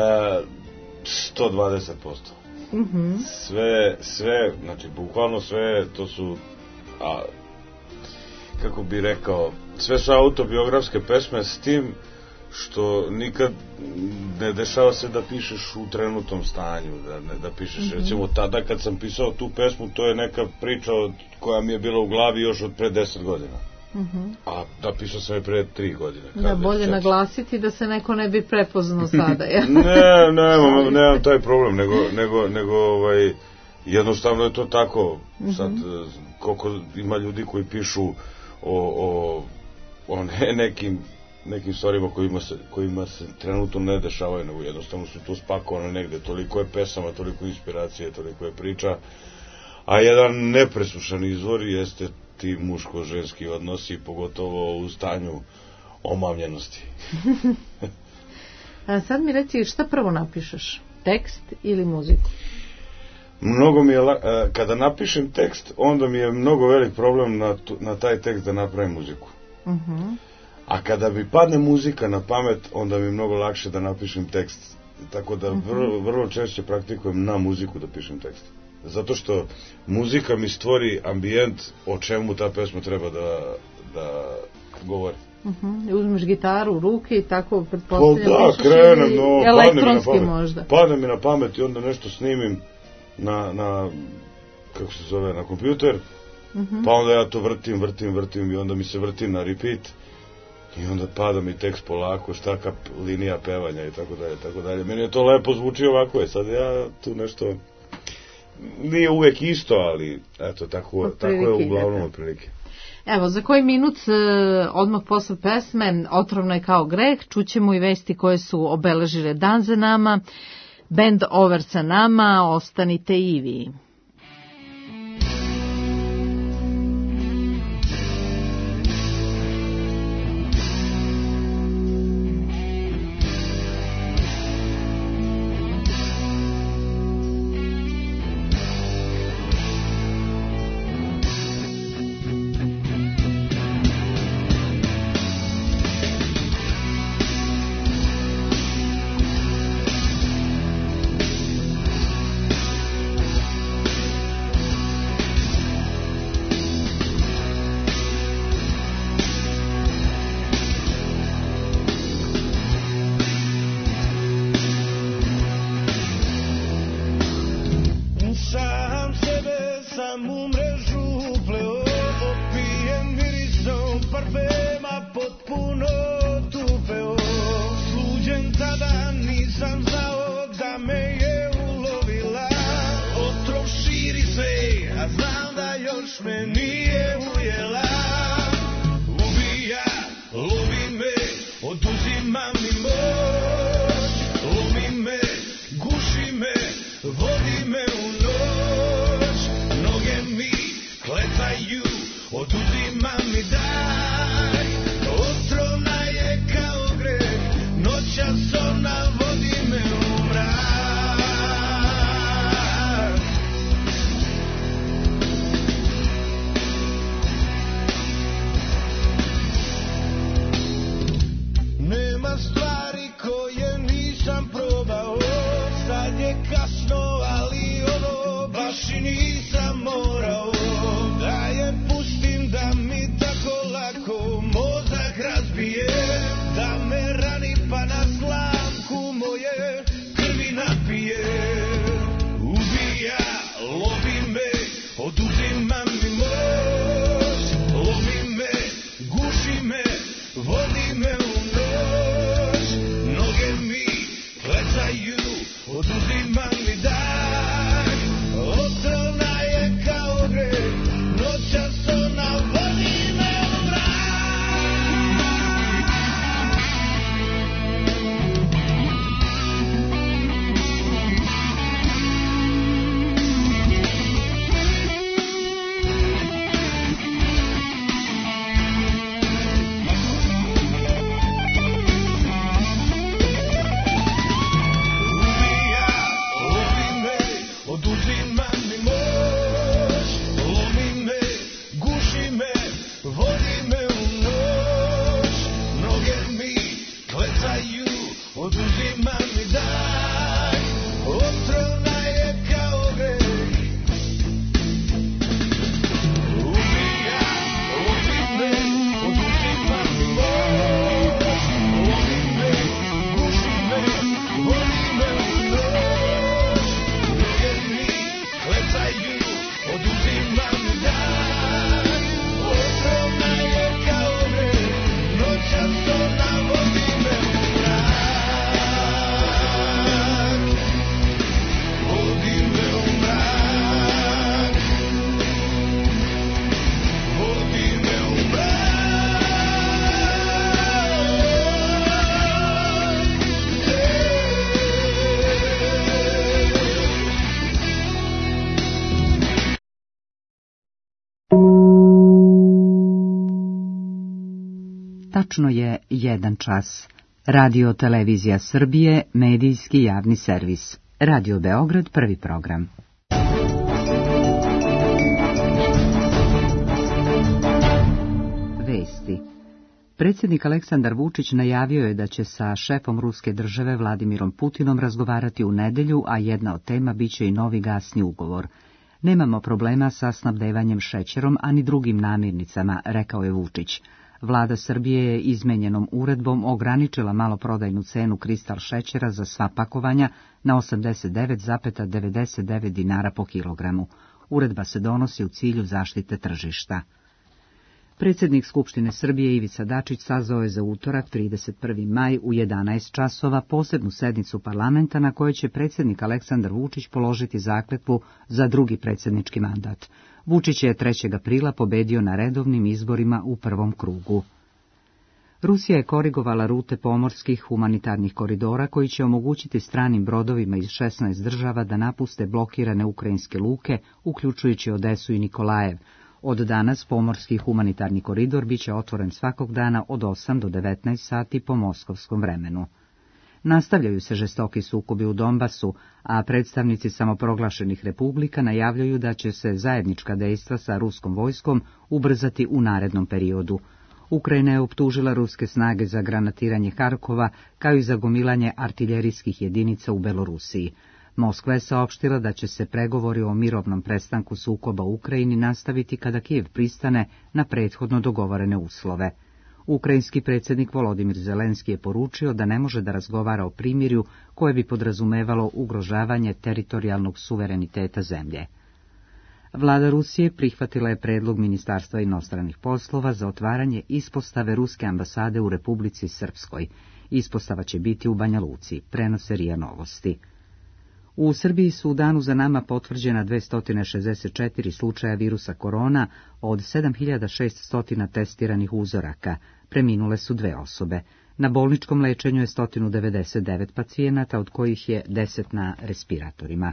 sto dvadeset posto. Uh-huh. Sve, sve, znači bukvalno sve, to su, a, kako bi rekao, sve su autobiografske pesme, s tim što nikad ne dešava se da pišeš u trenutnom stanju, da, ne, da pišeš, mm-hmm. recimo tada kad sam pisao tu pesmu, to je neka priča od, koja mi je bila u glavi još od pre deset godina. Mm-hmm. A da pisao sam je pre tri godine. Da, bolje četiri. Naglasiti da se neko ne bi prepoznao sada. Ja? ne, nemam, nemam taj problem, nego, nego, nego ovaj, jednostavno je to tako. Mm-hmm. Sad, koliko ima ljudi koji pišu o, o, o ne, nekim nekim stvarima kojima se, kojima se trenutno ne dešavaju, nego jednostavno su to spakovane negde, toliko je pesama, toliko inspiracije, toliko je priča, a jedan nepresušan izvor jeste ti muško-ženski odnosi, pogotovo u stanju omamljenosti. A sad mi reci, šta prvo napišeš? Tekst ili muziku? Mnogo mi je, kada napišem tekst, onda mi je mnogo velik problem na, na taj tekst da napravim muziku. Mhm. Uh-huh. A kada bi padne muzika na pamet, onda mi je mnogo lakše da napišem tekst. Tako da vrlo, vrlo češće praktikujem na muziku da pišem tekst. Zato što muzika mi stvori ambijent o čemu ta pesma treba da, da govori. Uh-huh. Uzmeš gitaru u ruke i tako pretpostavljam. Pa da, krenem, no, elektronski možda. Padne mi na pamet i onda nešto snimim na, na kako se zove, na kompjuter. Uh-huh. Pa onda ja to vrtim, vrtim, vrtim i onda mi se vrti na repeat. I onda pada mi tekst polako, štaka linija pevanja i tako dalje, tako dalje. Meni je to lepo zvuči ovako, je sad ja tu nešto, nije uvek isto, ali eto, tako, tako je uglavnom otprilike. Evo, za koji minut, odmah posle pesme, otrovna je kao greh, čućemo i vesti koje su obeležile dan za nama, band Over sa nama, ostanite i vi. Tačno je jedan čas. Radio Televizija Srbije, medijski javni servis. Radio Beograd, prvi program. Vesti. Predsjednik Aleksandar Vučić najavio je da će sa šefom ruske države Vladimirom Putinom razgovarati u nedjelju, a jedna od tema biće i novi gasni ugovor. Nemamo problema sa snabdevanjem šećerom, ani drugim namirnicama, rekao je Vučić. Vlada Srbije je izmenjenom uredbom ograničila maloprodajnu cenu kristal šećera za sva pakovanja na osamdeset devet zarez devedeset devet dinara po kilogramu. Uredba se donosi u cilju zaštite tržišta. Predsjednik Skupštine Srbije Ivica Dačić sazvao je za utorak trideset prvi maj u jedanaest časova posebnu sednicu parlamenta na kojoj će predsjednik Aleksandar Vučić položiti zakletvu za drugi predsjednički mandat. Vučić je trećeg aprila pobedio na redovnim izborima u prvom krugu. Rusija je korigovala rute pomorskih humanitarnih koridora koji će omogućiti stranim brodovima iz šesnaest država da napuste blokirane ukrajinske luke, uključujući Odesu i Nikolajev. Od danas pomorski humanitarni koridor biće otvoren svakog dana od osam do devetnaest sati po moskovskom vremenu. Nastavljaju se žestoki sukobi u Donbasu, a predstavnici samoproglašenih republika najavljaju da će se zajednička dejstva sa ruskom vojskom ubrzati u narednom periodu. Ukrajina je optužila ruske snage za granatiranje Harkova, kao i za gomilanje artiljerijskih jedinica u Belorusiji. Moskva je saopštila da će se pregovori o mirovnom prestanku sukoba u Ukrajini nastaviti kada Kijev pristane na prethodno dogovorene uslove. Ukrajinski predsjednik Volodimir Zelenski je poručio da ne može da razgovara o primirju koje bi podrazumevalo ugrožavanje teritorijalnog suvereniteta zemlje. Vlada Rusije prihvatila je predlog Ministarstva inostranih poslova za otvaranje ispostave ruske ambasade u Republici Srpskoj. Ispostava će biti u Banja Luci, prenose R I A Novosti. U Srbiji su u danu za nama potvrđena dvesta šezdeset četiri slučaja virusa korona od sedam hiljada šeststo testiranih uzoraka. Preminule su dve osobe. Na bolničkom lečenju je sto devedeset devet pacijenata, od kojih je deset na respiratorima.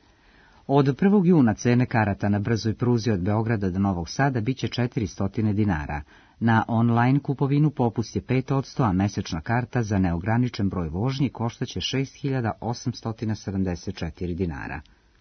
Od prvog juna cene karata na brzoj pruzi od Beograda do Novog Sada biće četiristo dinara. Na online kupovinu popust je pet posto, a mesečna karta za neograničen broj vožnji koštaće šest hiljada osamsto sedamdeset četiri dinara.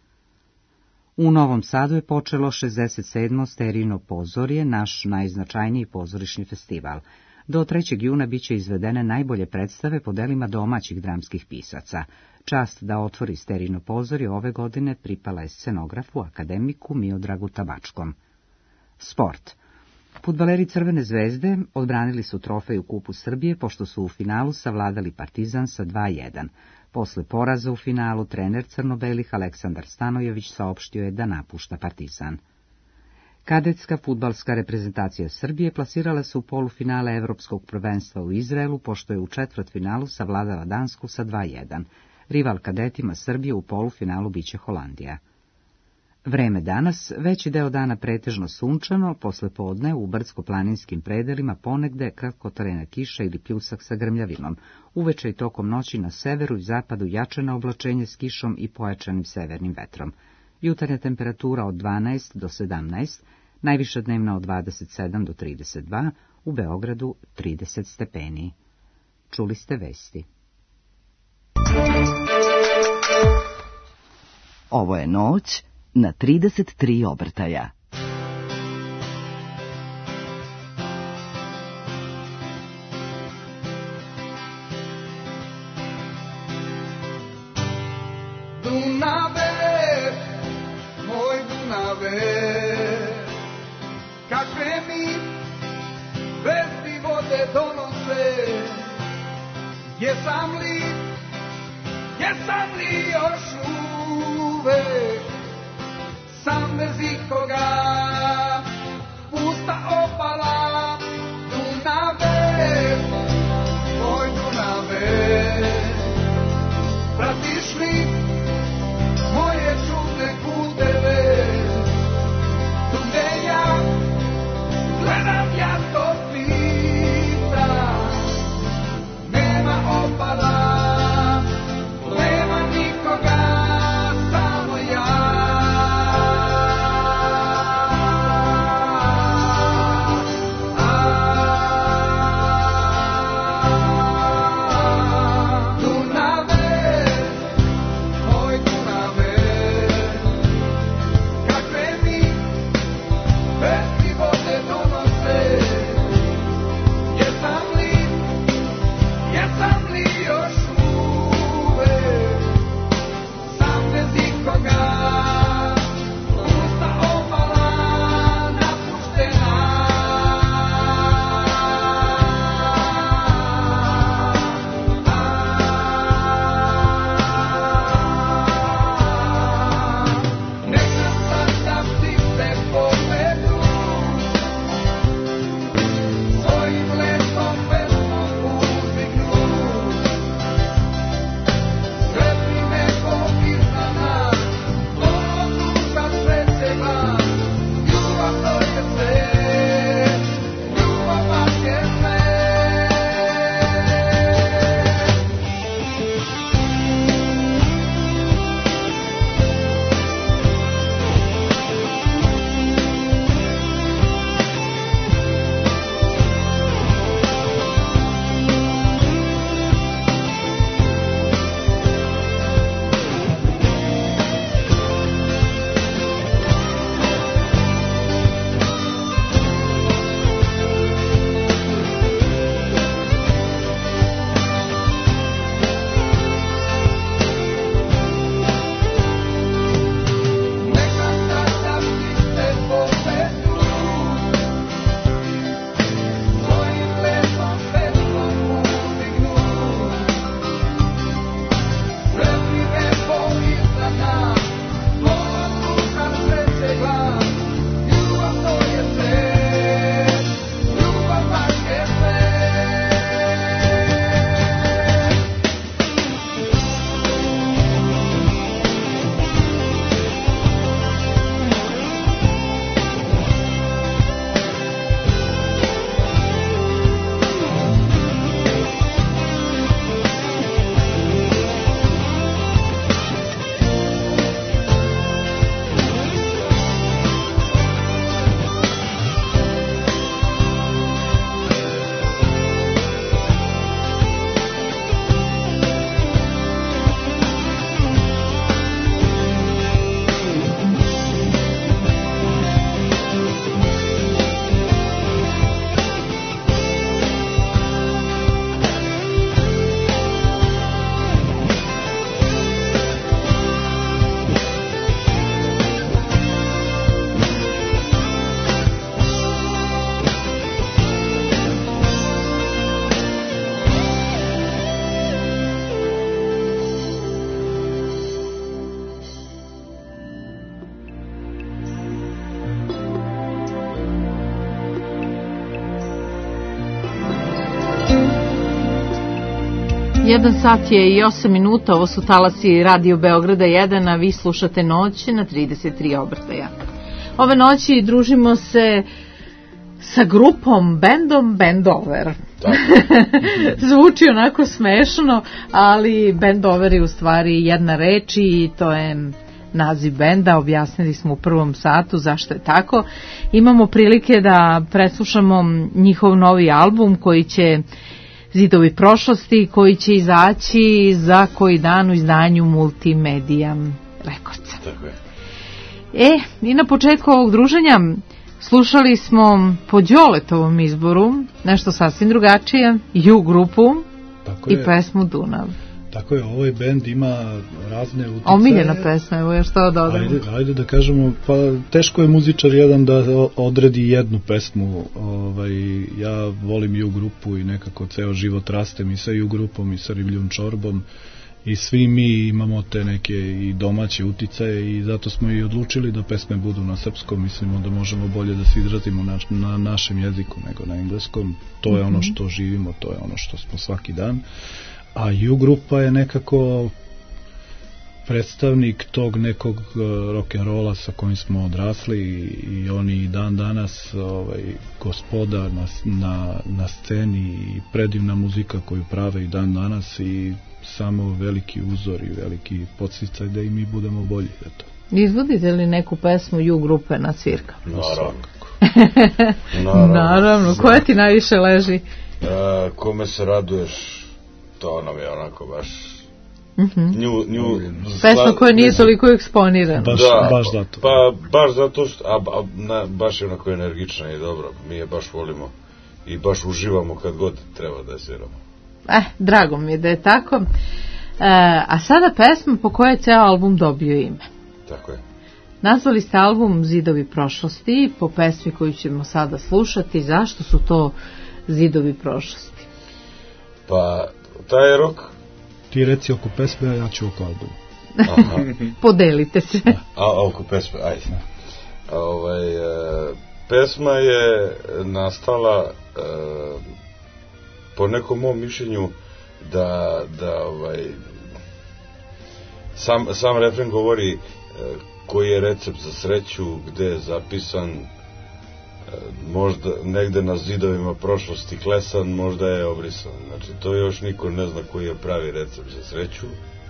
U Novom Sadu je počelo šezdeset sedmo Sterijino pozorje, naš najznačajniji pozorišni festival. Do trećeg juna biće izvedene najbolje predstave po delima domaćih dramskih pisaca. Čast da otvori Sterijino pozorje ove godine pripala je scenografu, akademiku Miodragu Tabačkom. Sport. Fudbaleri Crvene zvezde odbranili su trofej u Kupu Srbije, pošto su u finalu savladali Partizan sa dva jedan. Posle poraza u finalu, trener crno-belih Aleksandar Stanojević saopštio je da napušta Partizan. Kadetska fudbalska reprezentacija Srbije plasirala se u polufinale Evropskog prvenstva u Izraelu, pošto je u četvrtfinalu savladala Dansku sa dva jedan. Rival kadetima Srbije u polufinalu biće Holandija. Vreme danas, veći deo dana pretežno sunčano, posle podne u brdsko-planinskim predelima ponegde kratkotrajna kiša ili pljusak sa grmljavinom. Uveče i tokom noći na severu i zapadu jačano oblačenje s kišom i pojačanim severnim vetrom. Jutarnja temperatura od dvanaest do sedamnaest, najviša dnevna od dvadeset sedam do trideset dva, u Beogradu trideset stepeni. Čuli ste vesti. Ovo je noć na trideset tri obrtaja. Dunave, moj Dunave, kakve mi vesti vode donose, jesam li, jesam li još uvek sam bez ikoga, pusta opala, Dunave, moj Dunave, pratiš li moje čudne puteve, tu gde ja gledam, ja to pitam, nema opala, nema nikoga, samo ja. Jedan sat je i osam minuta, ovo su talasi Radio Beograda jedan, a vi slušate Noć na trideset tri obrtaja. Ove noći družimo se sa grupom, bendom Bendover. Zvuči onako smešno, ali Bendover je u stvari jedna reč i to je naziv benda. Objasnili smo u prvom satu zašto je tako. Imamo prilike da preslušamo njihov novi album koji će Zidovi prošlosti, koji će izaći za koji dan u izdanju Multimedia Rekordca. Tako je. E, i na početku ovog druženja slušali smo po Đoletovom izboru nešto sasvim drugačije, Ju grupu Tako i je. pesmu Dunav. Tako je, ovaj bend ima razne uticaje. Omiljena pesma, evo još to dodam. Ajde, ajde da kažemo, pa teško je muzičar jedan da odredi jednu pesmu. Ovaj, ja volim Ju grupu i nekako ceo život rastem i sa Ju grupom i sa Ribljom čorbom i svi mi imamo te neke i domaće uticaje i zato smo i odlučili da pesme budu na srpskom. Mislimo da možemo bolje da se izrazimo na, na našem jeziku nego na engleskom. To je ono što živimo, to je ono što smo svaki dan. A Ju grupa je nekako predstavnik tog nekog rock'n'rolla sa kojim smo odrasli i, i oni dan danas ovaj, gospoda na, na, na sceni i predivna muzika koju prave i dan danas i samo veliki uzor i veliki podsticaj da i mi budemo bolji. Eto. Izvodite li neku pesmu Ju grupe na svirkama? Naravno. Naravno. Naravno. Koja ti najviše leži? E, kome se raduješ, to nam je onako baš Mm-hmm. nju, nju, pesma koja nije toliko eksponirana. Baš, da, baš zato. Pa baš zato što, a, a na, baš je onako energična i dobro. Mi je baš volimo i baš uživamo kad god treba da je sviramo. Eh, drago mi je da je tako. E, a sada pesma po kojoj je ceo album dobio ime. Tako je. Nazvali ste album Zidovi prošlosti po pesmi koju ćemo sada slušati. Zašto su to Zidovi prošlosti? Pa, taj rok... Ti reci oko pesme, a ja ću oko albuma. Aha. Podelite se. A, a oko pesme, ajde. A, ovaj, e, pesma je nastala e, po nekom mom mišljenju da, da ovaj, sam, sam refren govori e, koji je recept za sreću, gde je zapisan, e, možda negde na zidovima prošlosti klesan, možda je obrisan. Znači, to još niko ne zna koji je pravi recept za sreću.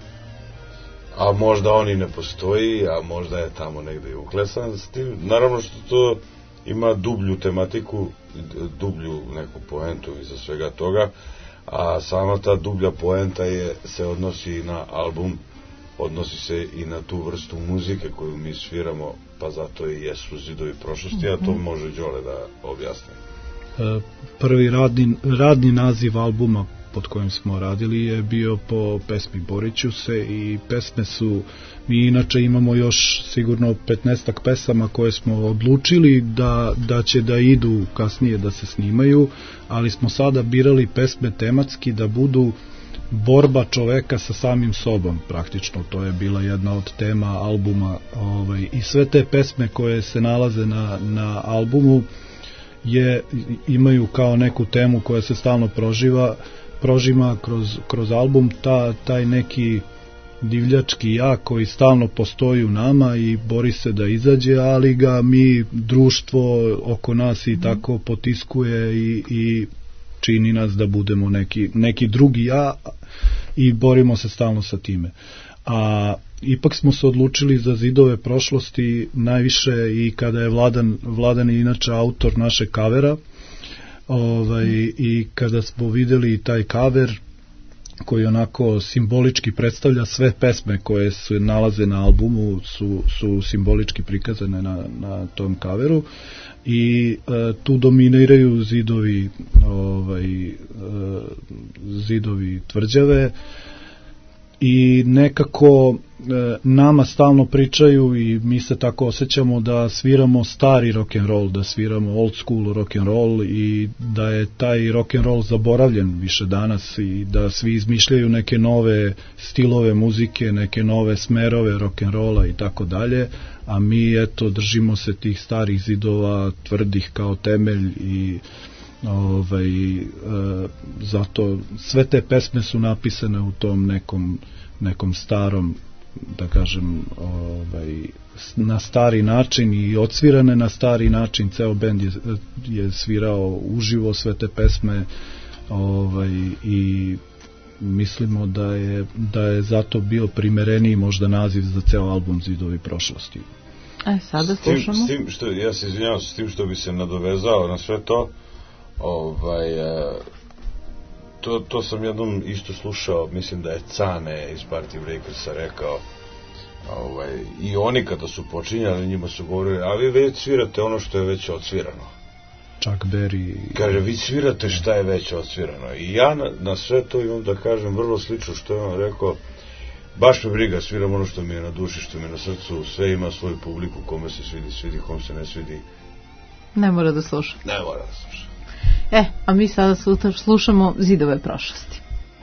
A možda on i ne postoji, a možda je tamo negde i uklesan. S tim, naravno što to ima dublju tematiku, dublju neku poentu iza svega toga, a sama ta dublja poenta je, se odnosi na album, odnosi se i na tu vrstu muzike koju mi sviramo, pa zato i jesu Zidovi prošlosti, a to može Đole da objasni. Prvi radni, radni naziv albuma pod kojim smo radili je bio po pesmi Boriću se i pesme su, mi inače imamo još sigurno petnaestak pesama koje smo odlučili da, da će da idu kasnije da se snimaju, ali smo sada birali pesme tematski da budu borba čoveka sa samim sobom, praktično to je bila jedna od tema albuma, ovaj, i sve te pesme koje se nalaze na, na albumu je, imaju kao neku temu koja se stalno proživa prožima kroz, kroz album, ta, taj neki divljački ja koji stalno postoji u nama i bori se da izađe, ali ga mi, društvo oko nas i tako potiskuje i, i čini nas da budemo neki, neki drugi ja i borimo se stalno sa time. A ipak smo se odlučili za Zidove prošlosti najviše i kada je Vladan, Vladan je inače autor naše kavera, ovaj, i kada smo videli taj kaver koji onako simbolički predstavlja sve pesme koje se nalaze na albumu su, su simbolički prikazane na, na tom kaveru i e, tu dominiraju zidovi ovaj, e, zidovi tvrđave i nekako e, nama stalno pričaju i mi se tako osjećamo da sviramo stari rock and roll, da sviramo old school rock and roll i da je taj rock and roll zaboravljen više danas i da svi izmišljaju neke nove stilove muzike, neke nove smerove rock and rolla i tako dalje, a mi eto držimo se tih starih zidova tvrdih kao temelj i Ovaj, e, zato sve te pesme su napisane u tom nekom, nekom starom, da kažem, ovaj, na stari način i odsvirane na stari način. Ceo bend je, je svirao uživo sve te pesme, ovaj, i mislimo da je, da je zato bio primereniji možda naziv za ceo album Zidovi prošlosti. E, sada slušamo. S tim, s tim što, ja se izvinjavam, s tim što bi se nadovezao na sve to, ovaj, to, to sam jednom isto slušao, mislim da je Cane iz Party Breakersa rekao, ovaj, i oni kada su počinjali, njima su govorili, a vi već svirate ono što je već odsvirano. Chuck Berry. Kaže, vi svirate šta je već odsvirano. I ja na, na sve to imam da kažem vrlo slično što je on rekao, baš me briga, sviram ono što mi je na duši, što mi je na srcu, sve ima svoju publiku, kome se svidi, svidi, kom se ne svidi. Ne mora da sluša. Ne mora da sluša. E, a mi sada slušamo Zidove prošlosti.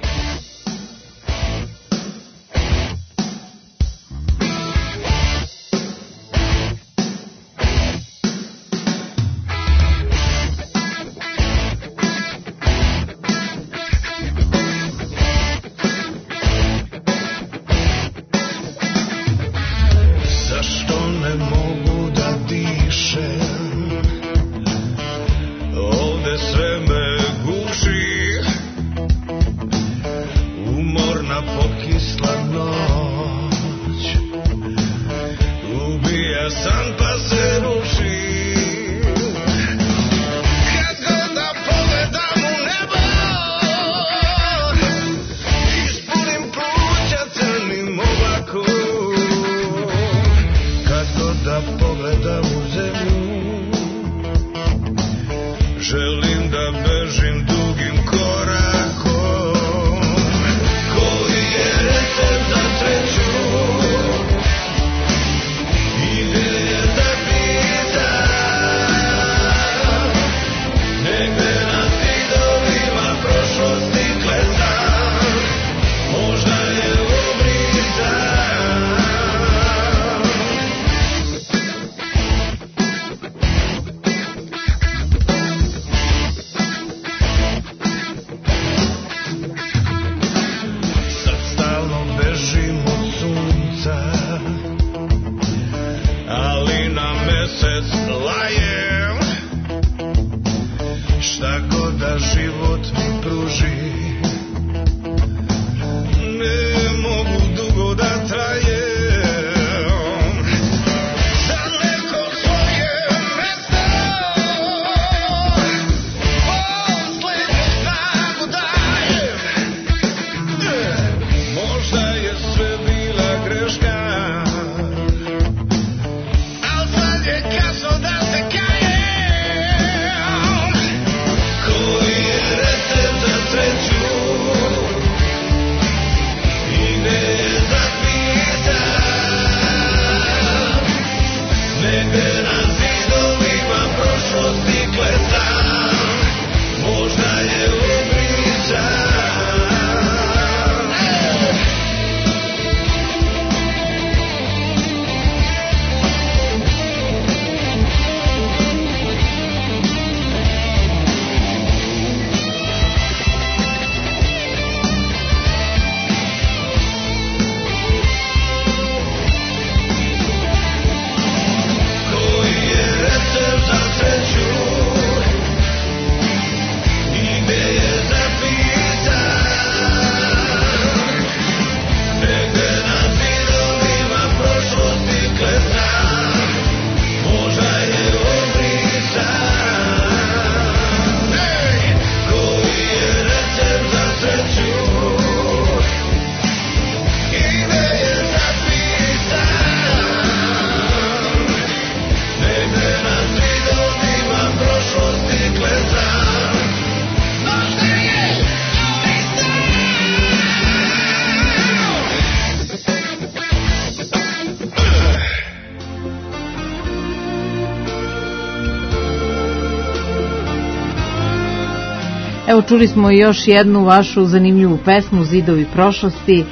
Evo, čuli smo još jednu vašu zanimljivu pesmu, Zidovi prošlosti.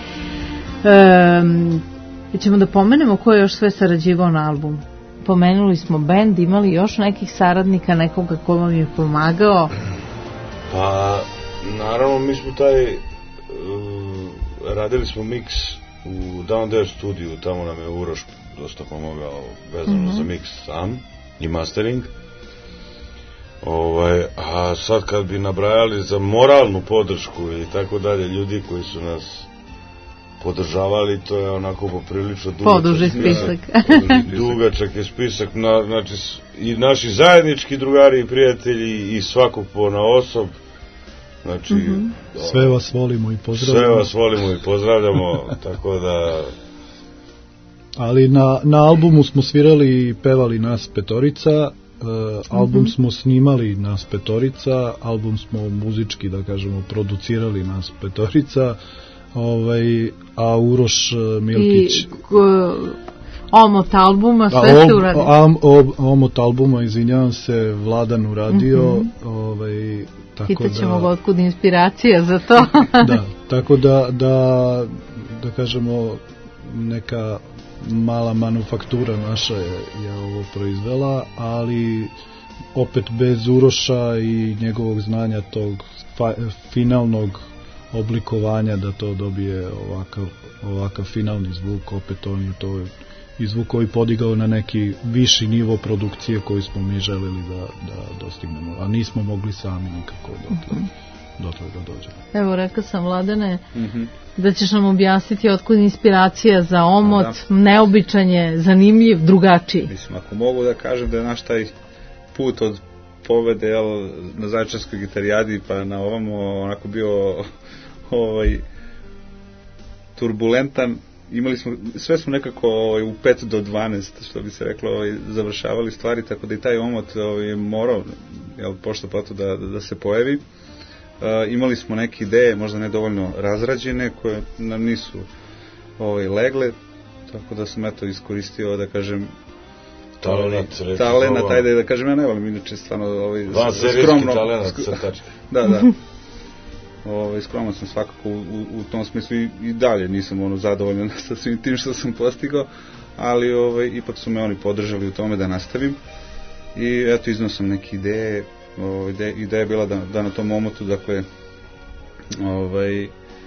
E, ćemo da pomenemo ko je još sve sarađivao na albumu. Pomenuli smo bend, imali još nekih saradnika, nekoga ko vam je pomagao. Pa, naravno, mi smo taj, uh, radili smo miks u Down There studiju, tamo nam je Uroš dosta pomogao vezano mm-hmm. za miks sam i mastering. Ovaj, a sad kad bi nabrajali za moralnu podršku i tako dalje, ljudi koji su nas podržavali, to je onako poprilično dugačak. Poduži spisak. Dugačak je spisak, na, znači i naši zajednički drugari i prijatelji i svakog ponaosob. Znači, mm-hmm. sve vas volimo i pozdravljamo. Sve vas volimo i pozdravljamo, tako da... Ali na, na albumu smo svirali i pevali nas petorica, uh, album mm-hmm. smo snimali nas petorica, album smo muzički, da kažemo, producirali nas petorica, ovaj, a Uroš Milkić... I k- omot albuma, sve a, ste uradili? Om, om, omot albuma, izvinjavam se, Vladan uradio, mm-hmm. ovaj... Pitaćemo ga otkud inspiracija za to. Da, tako da, da, da kažemo, neka mala manufaktura naša je, je ovo proizvela, ali opet bez Uroša i njegovog znanja tog fa, finalnog oblikovanja da to dobije ovakav, ovakav finalni zvuk, opet on je to i zvuk koji podigao na neki viši nivo produkcije koji smo mi želeli da, da dostignemo, a nismo mogli sami nikako dotle, mm-hmm. dotle da dođemo. Evo, rekao sam, Vladane, mm-hmm. da ćeš nam objasniti otkud inspiracija za omot, da. Neobičan je, zanimljiv, drugačiji. Mislim, ako mogu da kažem da je naš taj put od pobede jel, na Zaječarskoj gitarijadi pa na ovamo onako bio ovaj, turbulentan. Imali smo, sve smo nekako ovaj, u pet do dvanaest, što bi se reklo, ovaj, završavali stvari, tako da i taj omot ovaj, morao, jel, pošto pato da, da, da se pojavi. Uh, imali smo neke ideje, možda nedovoljno razrađene, koje nam nisu ovaj, legle, tako da sam eto iskoristio, da kažem, talenat, talenat, tajde da kažem, ja ne volim, inače stvarno ovaj, skromno. Talenat, da, da. Ovaj, skroman sam svakako u, u, u tom smislu i, i dalje nisam ono zadovoljan sa svim tim što sam postigao, ali ovaj, ipak su me oni podržali u tome da nastavim i eto iznosam neke ideje. Ovaj, ideja, ideja je bila da, da na tom omotu dakle ovaj,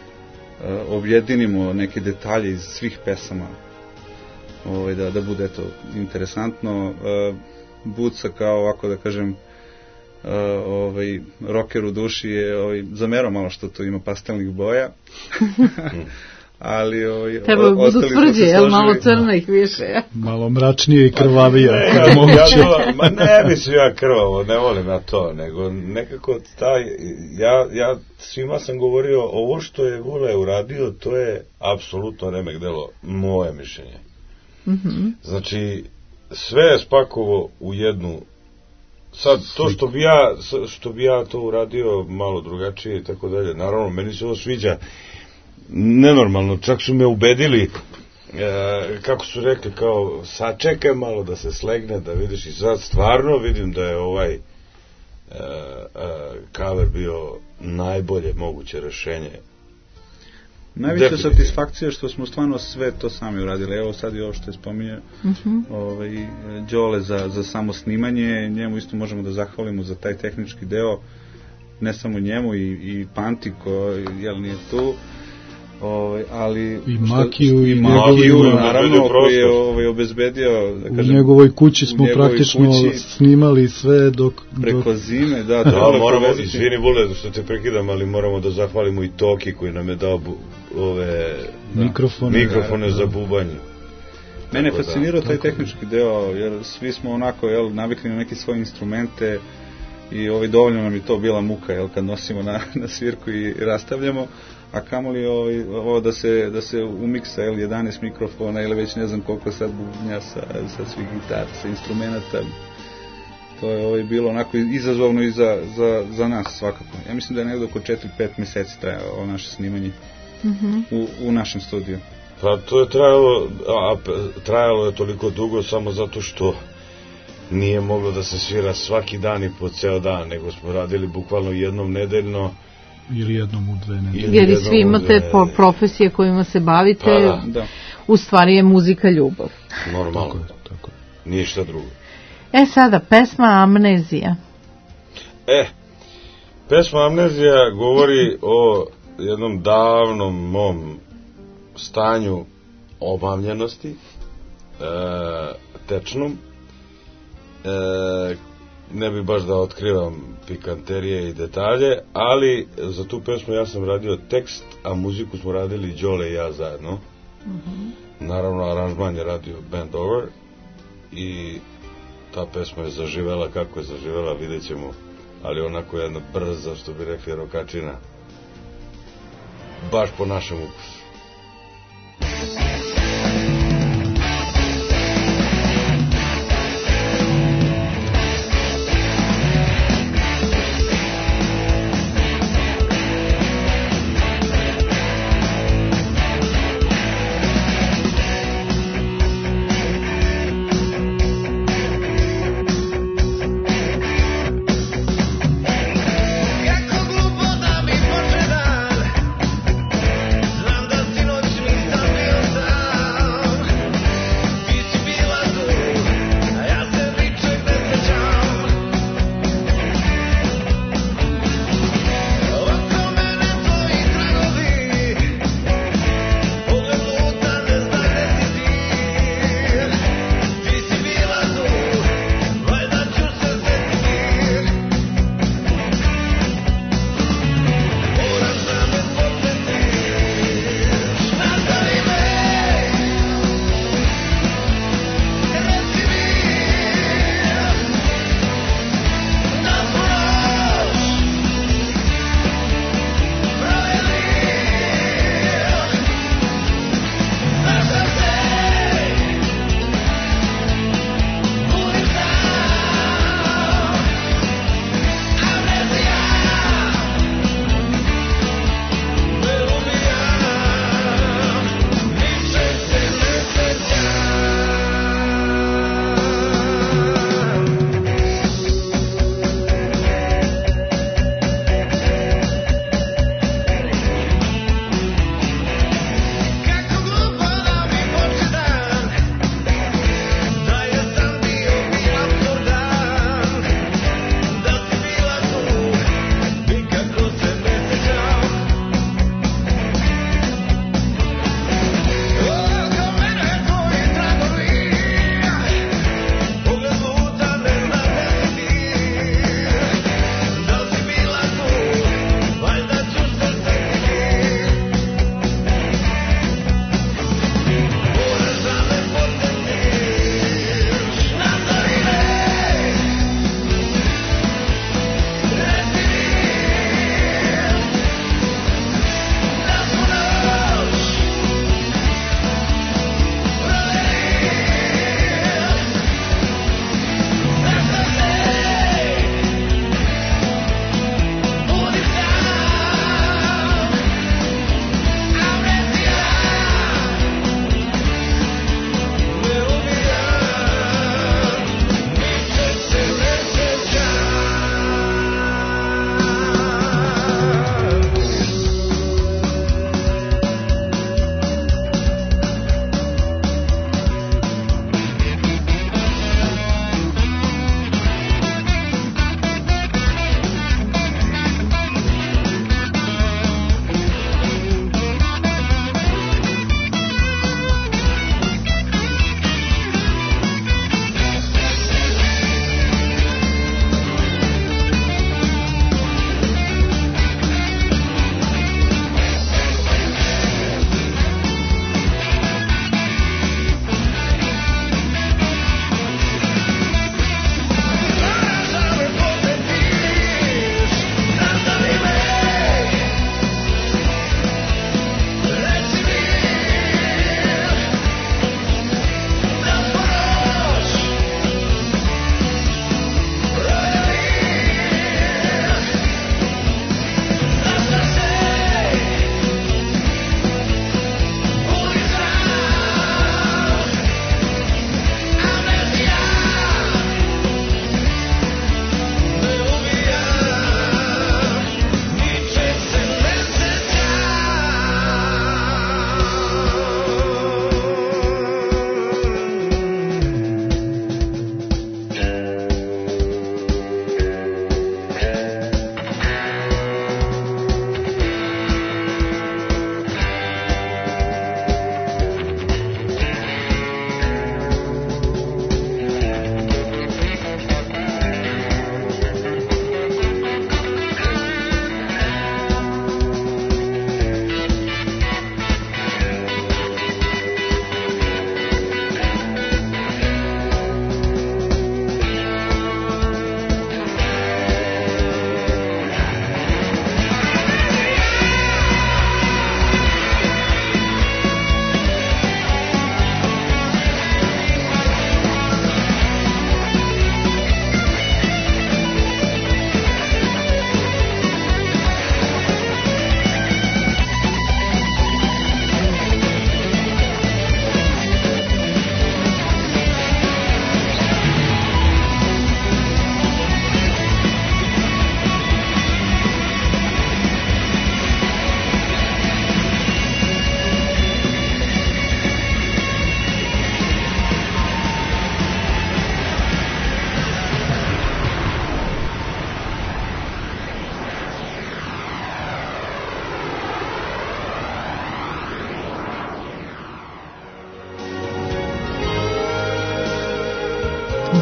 objedinimo neke detalje iz svih pesama, ovaj, da, da bude to interesantno. Buca kao ovako da kažem Uh, ovaj, rocker u duši je ovaj, zamerao malo što to ima pastelnih boja. Ali ovaj, treba o, budu tvrđe, jel malo crno ih više. Ja? Malo mračnije i krvavije. Ne, ja, ja to, ma ne mislim ja krvavo, ne volim ja to, nego nekako taj, ja, ja svima sam govorio, ovo što je Vule uradio, to je apsolutno remek delo, moje mišljenje. Mm-hmm. Znači, sve je spakovo u jednu. Sad, to što bi ja, što bi ja to uradio malo drugačije i tako dalje, naravno, meni se ovo sviđa nenormalno, čak su me ubedili, e, kako su rekli, kao, sad čekaj malo da se slegne, da vidiš i sad stvarno vidim da je ovaj e, e, cover bio najbolje moguće rešenje. Najveća satisfakcija što smo stvarno sve to sami uradili. Evo sad i ovo što je spominje uh-huh. ovaj, Đole za, za samo snimanje, njemu isto možemo da zahvalimo za taj tehnički deo, ne samo njemu i, i Panti koji jel nije tu, ovaj, ali i Makiju i Makiju naravno koji je ovaj, obezbedio da kažem, u njegovoj kući smo praktično kući, snimali sve dok preko dok... zime da, da, da moramo, izvini Vule što te prekidam, ali moramo da zahvalimo i Toki koji nam je dao bu, ove da, mikrofone, mikrofone da, za bubanje. Mene je fascinirao da, taj tehnički deo, jer svi smo onako jel, navikli na neke svoje instrumente i ovaj, dovoljno nam je to bila muka jel, kad nosimo na, na svirku i rastavljamo, a kamoli ovaj, ovo da se, da se umiksa jel, jedanaest mikrofona ili već ne znam koliko sad bubnja sa, sa svih gitara, sa instrumenta. To je ovaj, bilo onako izazovno i za, za, za nas svakako. Ja mislim da je nekdo oko četiri pet meseci trajalo ovo naše snimanje mm-hmm. u, u našem studiju. Pa to je trajalo, a, trajalo je toliko dugo samo zato što nije moglo da se svira svaki dan i po ceo dan, nego smo radili bukvalno jednom nedeljno. Ili jednom u dve nedelje. Jer i svi imate dve... profesije kojima se bavite, pa, da. Da. U stvari je muzika ljubav. Normalno, tako je, tako je. Ništa drugo. E sada, pesma Amnezija. E, Pesma Amnezija govori o jednom davnom mom stanju obavljenosti, e, tečnom. E, ne bi baš da otkrivam pikanterije i detalje, ali za tu pesmu ja sam radio tekst, a muziku smo radili Đole i ja zajedno. Mm-hmm. Naravno, aranžman je radio Band Over i ta pesma je zaživela kako je zaživela, vidjet ćemo, ali onako jedna brza, što bi rekli rokačina, baš po našem ukusu. Jako glupo da mi poče dan, znam da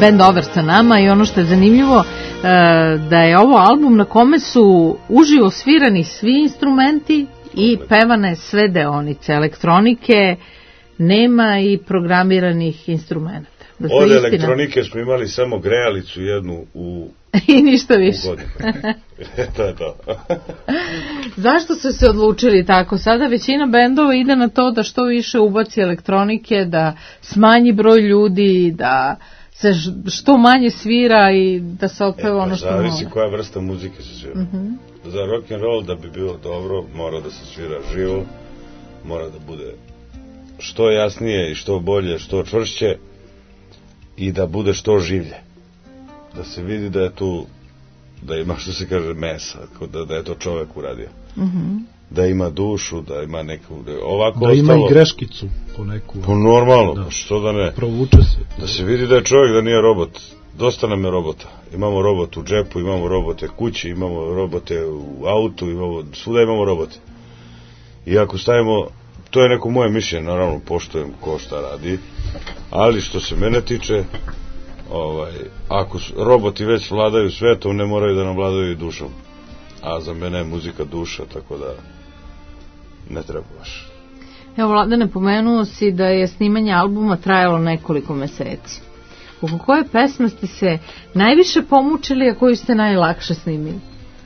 band Over sa nama i ono što je zanimljivo da je ovo album na kome su uživo svirani svi instrumenti i pevane sve deonice elektronike, nema i programiranih instrumenta. Da od elektronike smo imali samo grejalicu jednu u i ništa više. To je to. Zašto su se odlučili tako? Sada većina bendova ide na to da što više ubaci elektronike, da smanji broj ljudi, da se što manje svira i da se otpeva e, pa ono što mora. Zavisi koja vrsta muzike se svira. Uh-huh. Za rock and roll da bi bilo dobro, mora da se svira živo, mora da bude što jasnije i što bolje, što čvršće i da bude što življe. Da se vidi da je tu, da ima što se kaže mesa, da, da je to čovek uradio. Uh-huh. Da ima dušu, da ima neku... Ovako da ostalo, ima i greškicu po neku... Po normalno, da. Što da ne... Provuče se. Da se vidi da je čovjek, da nije robot. Dosta nam je robota. Imamo robot u džepu, imamo robote kući, imamo robote u autu, imamo, svuda imamo robote. I ako stavimo... To je neko moje mišljenje, naravno poštujem ko šta radi, ali što se mene tiče, ovaj, ako roboti već vladaju svetom, ne moraju da nam vladaju i dušom. A za mene je muzika duša, tako da ne treba baš. Evo, Vladane, pomenuo si da je snimanje albuma trajalo nekoliko meseci. Oko koje pesme ste se najviše pomučili, a koju ste najlakše snimili?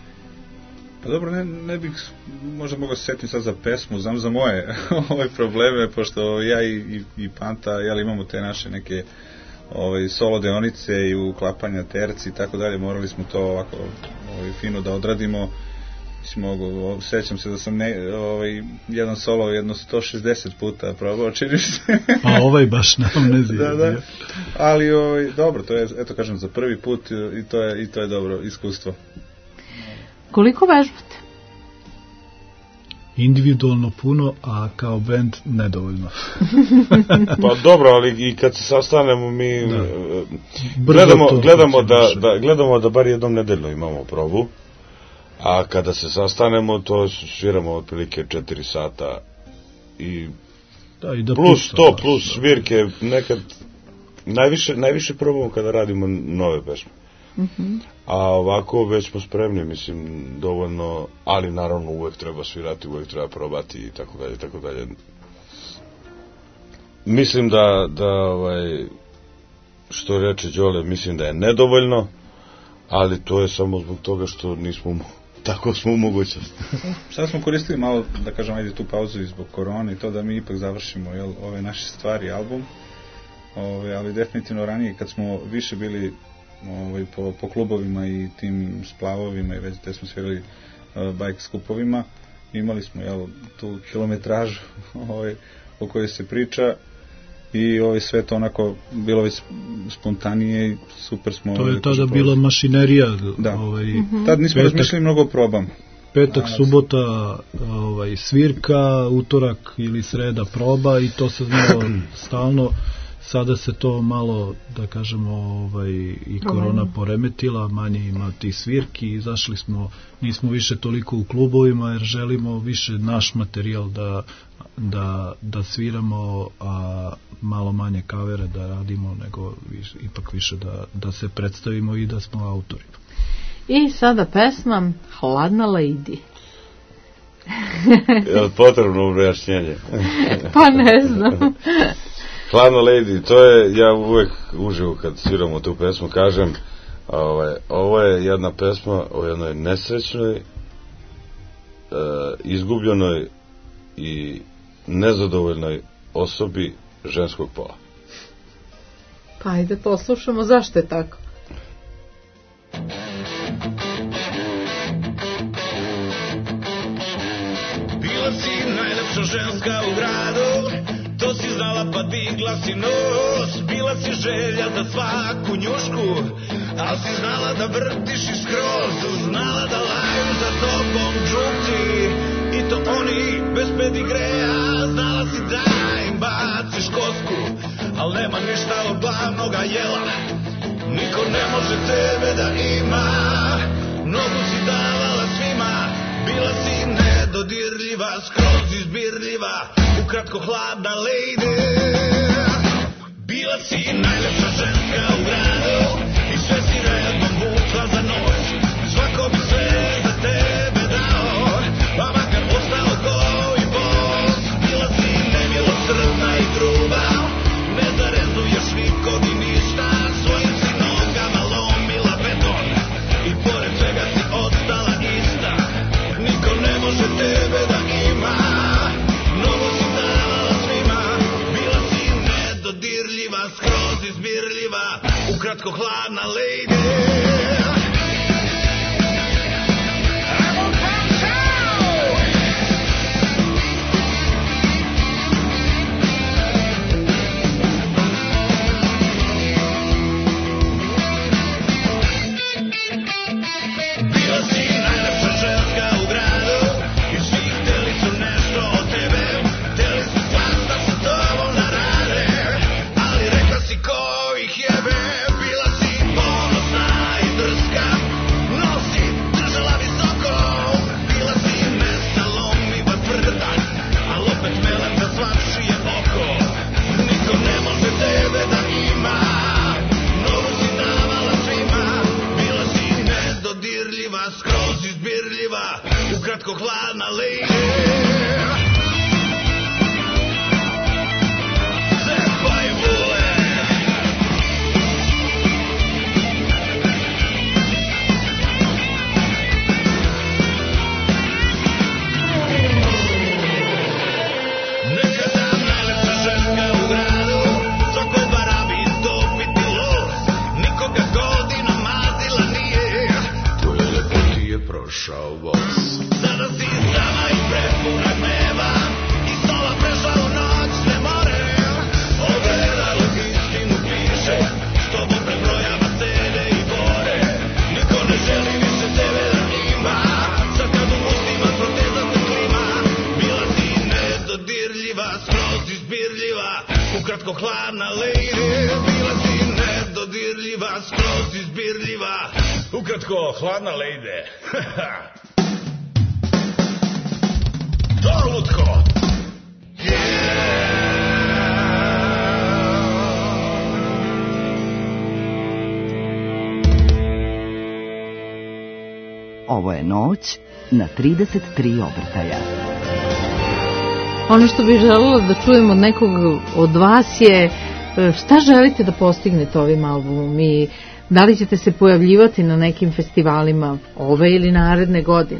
Pa dobro, ne, ne bih možda mogao se setiti sad za pesmu, znam za moje ove probleme, pošto ja i, i, i Panta, jel, imamo te naše neke ovaj, solo deonice i uklapanja terci i tako dalje, morali smo to ovako ovaj, fino da odradimo. Mislim, mogu, sećam se da sam ne, ovaj, jedan solo jedno sto šezdeset puta probao, čini se. A ovaj baš na amneziji. Da, da. Ali ovaj, dobro, to je, eto kažem, za prvi put i to je, i to je dobro iskustvo. Koliko vežbate? Individualno puno, a kao band nedovoljno. Pa dobro, ali i kad se sastanemo mi da. gledamo, gledamo, da, da, gledamo da bar jednom nedeljno imamo probu, a kada se sastanemo to sviramo otprilike četiri sata i, da, i da plus to, plus svirke, nekad najviše, najviše probamo kada radimo nove pesme. Uh-huh. A ovako već smo spremni, mislim, dovoljno, ali naravno uvek treba svirati, uvek treba probati i tako dalje, tako dalje. Mislim da, da ovaj, što reče Đole, mislim da je nedovoljno, ali to je samo zbog toga što nismo, tako smo u mogućnosti. Sad smo koristili malo, da kažem, ajde tu pauzu zbog korone i to da mi ipak završimo, jel, ove naše stvari, album, ove, ali definitivno ranije kad smo više bili ovaj, po, po klubovima i tim splavovima i već gde smo svirali uh, bike skupovima, imali smo, jel, tu kilometražu ovaj, o kojoj se priča i ovaj, sve to onako bilo već spontanije i super smo... To je tada bila mašinerija. Da. Ovaj, mm-hmm. Tad nismo petak, razmišljali mnogo o probama. Petak, danas, subota ovaj, svirka, utorak ili sreda proba i to se znalo stalno. Sada se to malo, da kažemo, ovaj, i korona poremetila, manje ima tih svirki, izašli smo, nismo više toliko u klubovima jer želimo više naš materijal da, da, da sviramo, a malo manje kavere da radimo, nego više, ipak više da, da se predstavimo i da smo autori. I sada pesma Hladna lady. Je li potrebno objašnjenje? Pa ne znam. Hladna lady, to je, ja uvek uživo kad sviramo tu pesmu, kažem, ovaj, ovo je jedna pesma o jednoj nesrećnoj, e, izgubljenoj i nezadovoljnoj osobi ženskog pola. Pa ajde poslušamo zašto je tako. Bila si najlepša ženska u gradu, to si znala pa digla si nos. Bila si želja za svaku njušku, al si znala da vrtiš i skroz. Znala da laju za tobom džukci, i to oni bez pedigreja. Znala si da im baciš kosku, al nema ništa od glavnoga jela. Niko ne može tebe da ima, mnogo si davala svima. Bila si nedodirljiva, skroz izbirljiva, ukratko hladna lady. Bila Bila si najlepša ženska u gradu i sve si redom vukla za nos. Svako bi sve za tebe dao, pa makar ostao go i bos. Bila si nemilosrdna i gruba, ne zarezuješ nikog i ništa. Svojim si nogama lomila beton i pored svega si ostala ista. Niko ne može tebe da ima, mnogo si davala svima. Bila si nedodirljiva, skroz izbirljiva, ukratko hladna lady. Bila si najlepša ženska u gradu i svi hteli su nešto od tebe. Hteli su svašta sa tobom da rade, ali rekla si ko ih jebe. Bila si ponosna i drska, nosi držala visoko. Bila si nesalomiva tvrda, al opet melem za svačije oko. Niko ne može tebe da ima, mnogo si davala svima. Bila si nedodirljiva, skroz izbirljiva, ukratko hladna lady. Zepa i vule. Nekada najlepša ženska u gradu, svakoj barabi dobiti los. Nikoga godina mazila nije, tvoje lepoti je prošao voz. Sada si sama i prepuna gneva, iz stola prešla u noćne more. Ogledalo istinu piše, s tobom prebrojava sede i bore. Niko ne želi više tebe da ima, sad kad u ustima proteza se klima. Bila si nedodirljiva, skroz izbirljiva, ukratko hladna lady. Bila si nedodirljiva, skroz izbirljiva, ukratko hladna lady. To lutko. Ovo je noć na trideset tri obrtaja. Ono što bih želela da čujem od nekog od vas je e, šta želite da postignete ovim albumom i da li ćete se pojavljivati na nekim festivalima ove ili naredne godine?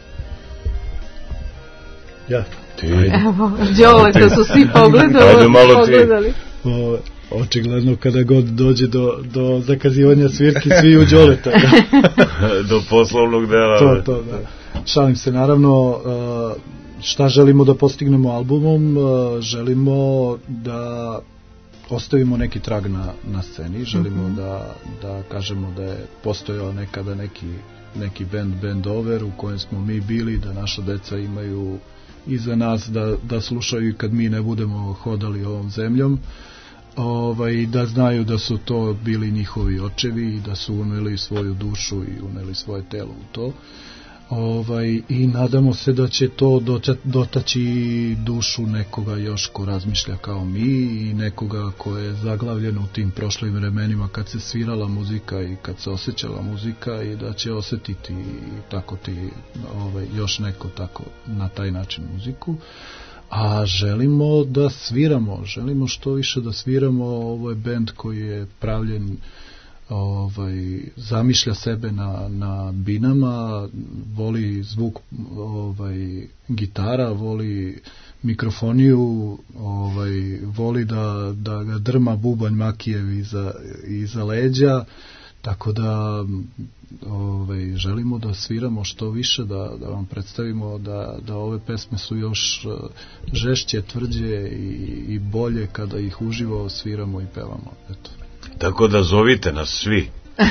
Ja. Ti. Evo, Đole, da su svi pogledali. Ajde malo ti. pogledali. O, očigledno kada god dođe do, do zakazivanja svirki, svi u Đoleta. Do poslovnog dela. To, to, da. Šalim se, naravno, uh, šta želimo da postignemo albumom? Uh, želimo da ostavimo neki trag na, na sceni, želimo mm-hmm. da, da kažemo da je postojao nekada neki, neki band, band over u kojem smo mi bili, da naša deca imaju iza nas da, da slušaju kad mi ne budemo hodali ovom zemljom, ovaj, da znaju da su to bili njihovi očevi i da su uneli svoju dušu i uneli svoje telo u to. Ovaj, i nadamo se da će to doća, dotaći dušu nekoga još ko razmišlja kao mi i nekoga ko je zaglavljen u tim prošlim vremenima kad se svirala muzika i kad se osjećala muzika i da će osjetiti tako ti ovaj, još neko tako na taj način muziku. A želimo da sviramo, želimo što više da sviramo. Ovo je bend koji je pravljen, ovaj, zamišlja sebe na, na binama, voli zvuk ovaj, gitara, voli mikrofoniju, ovaj, voli da, da ga drma bubanj Makijev iza, iza leđa, tako da ovaj, želimo da sviramo što više, da, da vam predstavimo da, da ove pesme su još žešće, tvrđe i, i bolje kada ih uživo sviramo i pevamo. Eto. Tako da zovite nas svi.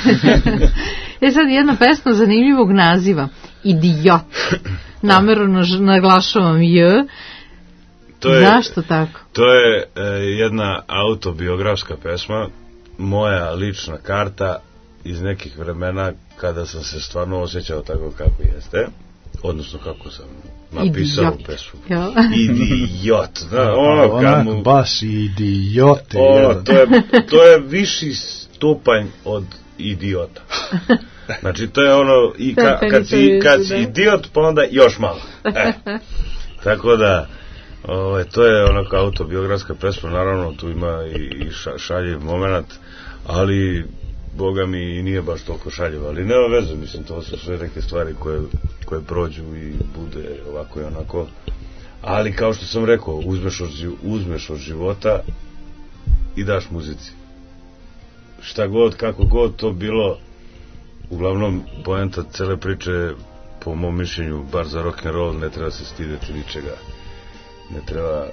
Je sad jedna pesma zanimljivog naziva, Idiot. Namerno naglašavam J. To je, zašto tako? To je e, jedna autobiografska pesma, moja lična karta iz nekih vremena kada sam se stvarno osjećao tako kako jeste. odnosno kako sam napisao Idiot. pesmu. Jo. Idiot, da, ono Onak, kamu... baš idiote. Ono, jedan. to je, to je viši stupanj od idiota. Znači, to je ono, i ka, kad si, kad si idiot, pa onda još malo. E. Tako da, ovaj, to je onako autobiografska pesma, naravno, tu ima i, i ša, šaljiv moment, ali, boga mi, nije baš toliko šaljiv, ali nema veze, mislim, to su sve neke stvari koje, koje prođu i bude ovako i onako. Ali, kao što sam rekao, uzmeš od, uzmeš od života i daš muzici. Šta god, kako god to bilo, uglavnom, poenta cele priče, po mom mišljenju, bar za rock'n'roll, ne treba se stideti ničega. Ne treba...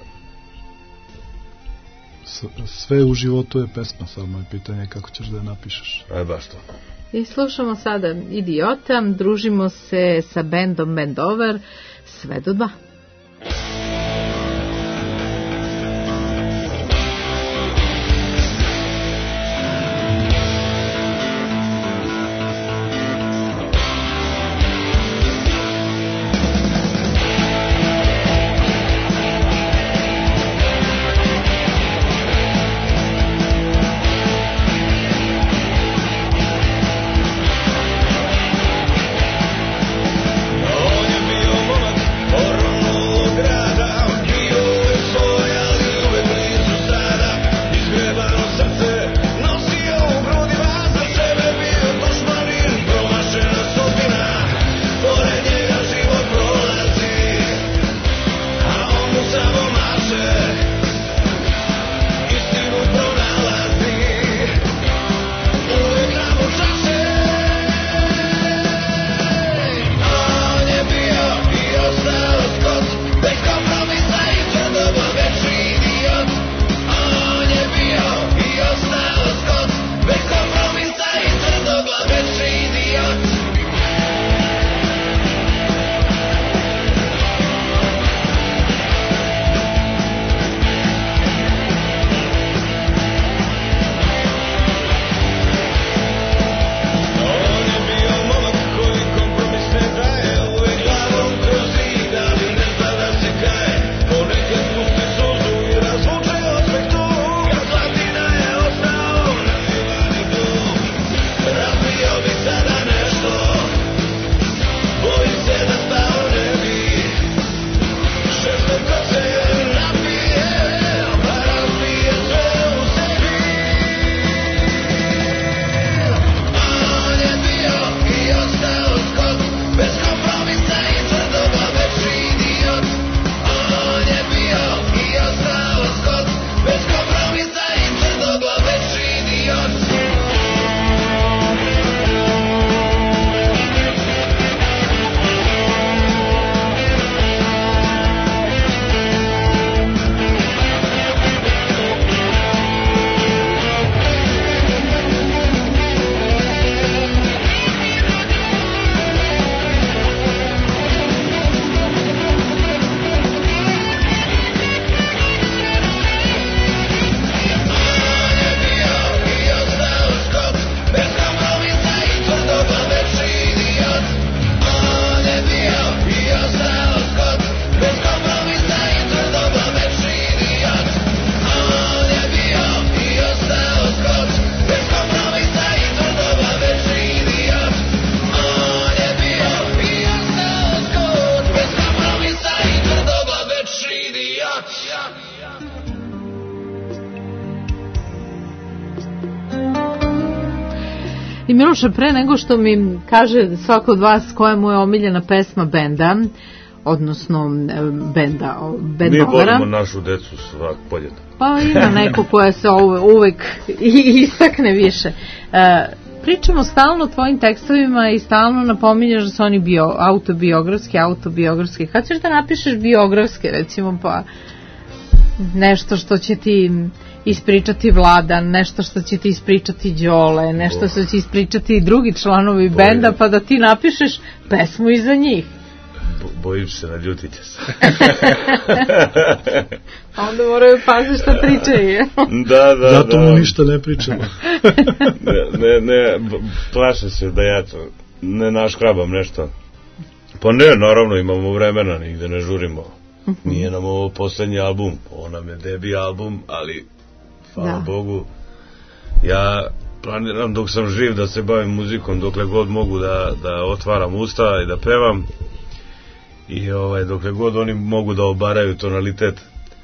Sve u životu je pesma, samo je pitanje kako ćeš da je napišeš. Aj, baš to. I slušamo sada Idiota, družimo se sa bendom Bendover, sve do dva. On je bio momak, oronuo grada, I Miloše, pre nego što mi kaže svako od vas koja mu je omiljena pesma benda, odnosno benda, bendovera. Mi volimo našu decu svak podjedno. Pa ima neko koja se uvek istakne više. E, pričamo stalno o tvojim tekstovima i stalno napominješ da su oni bio, autobiografski, autobiografski. Kad ćeš da napišeš biografske, recimo, pa nešto što će ti ispričati Vladan, nešto što će ti ispričati Đole, nešto što će ispričati drugi članovi Bojim. benda, pa da ti napišeš pesmu iza njih. Bo, bojim se, naljutite se. Onda moraju paziti šta pričaju. Da, da, Zato da. mu ništa ne pričamo. ne, ne, ne, plašem se da ja to ne naškrabam nešto. Pa ne, naravno, imamo vremena, nigde ne žurimo. Uh-huh. Nije nam ovo poslednji album, ovo nam je debi album, ali, hvala da. Bogu, ja planiram dok sam živ da se bavim muzikom, dokle god mogu da, da otvaram usta i da pevam, i ovaj, dokle god oni mogu da obaraju tonalitet.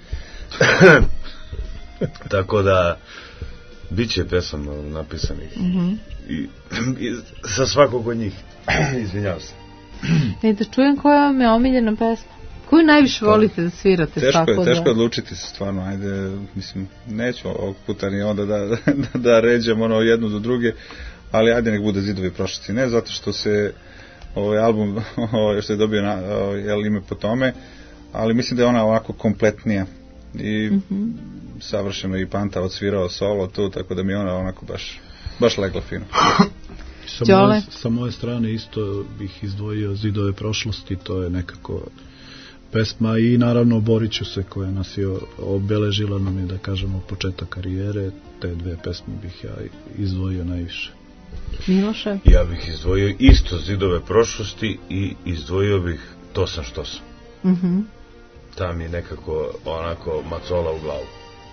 Tako da, bit će pesama napisanih. Uh-huh. I, i sa svakog od njih. Izvinjavam se. I da čujem koja vam je omiljena pesma? Koju najviše volite da svirate? Teško je, teško je odlučiti se stvarno, ajde, mislim, neću ovog puta ni onda da, da, da ređam ono jednu do druge, ali ajde nek bude Zidovi prošlosti, ne zato što se ovaj album, ovaj, što je dobio na, ovaj, ime po tome, ali mislim da je ona ovako kompletnija i mm-hmm. savršeno i Panta odsvirao solo tu, tako da mi je ona onako baš, baš legla fino. Sa moje, sa moje strane isto bih izdvojio Zidove prošlosti, to je nekako pesma i naravno Boriću se koja nas je obeležila nam je, da kažemo, početak karijere. Te dve pesme bih ja izdvojio najviše. Miloše? Ja bih izdvojio isto Zidove prošlosti i izdvojio bih To sam što sam. Mhm. Ta mi je nekako onako macola u glavu.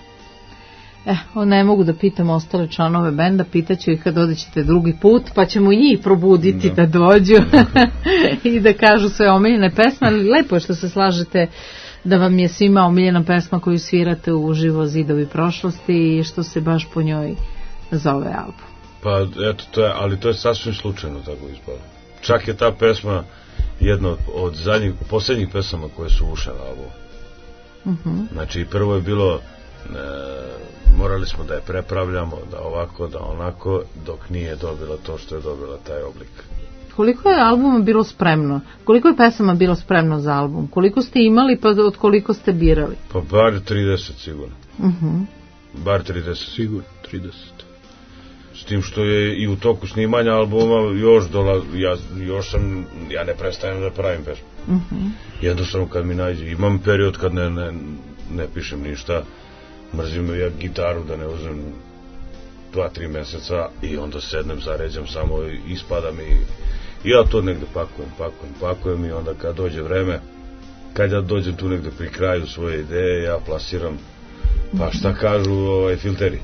Eh, ne mogu da pitam ostale članove benda, pitaću ih kad odećete drugi put, pa ćemo i njih probuditi da, da dođu i da kažu sve omiljene pesme, ali lepo je što se slažete da vam je svima omiljena pesma koju svirate uživo Zidovi prošlosti i što se baš po njoj zove album. Pa eto, to je, ali to je sasvim slučajno tako ispalo. Čak je ta pesma jedna od zadnjih, posljednjih pesama koje su ušle na album. Uh-huh. Znači prvo je bilo e, morali smo da je prepravljamo, da ovako, da onako, dok nije dobila to što je dobila taj oblik. Koliko je albuma bilo spremno? Koliko je pesama bilo spremno za album? Koliko ste imali, pa od koliko ste birali? Pa bar trideset sigurno. Uh-huh. Bar trideset. Sigurno, trideset. S tim što je i u toku snimanja albuma još dola, ja, još sam, ja ne prestajem da pravim pesmu. Uh-huh. Jednostavno kad mi nađe, imam period kad ne, ne, ne pišem ništa, mrzim ja gitaru da ne uzem dva, tri meseca i onda sednem, zaređam samo i ispada mi i ja to negde pakujem, pakujem, pakujem i onda kad dođe vreme, kad ja dođem tu negde pri kraju svoje ideje, ja plasiram, pa šta kažu ovaj, filteri.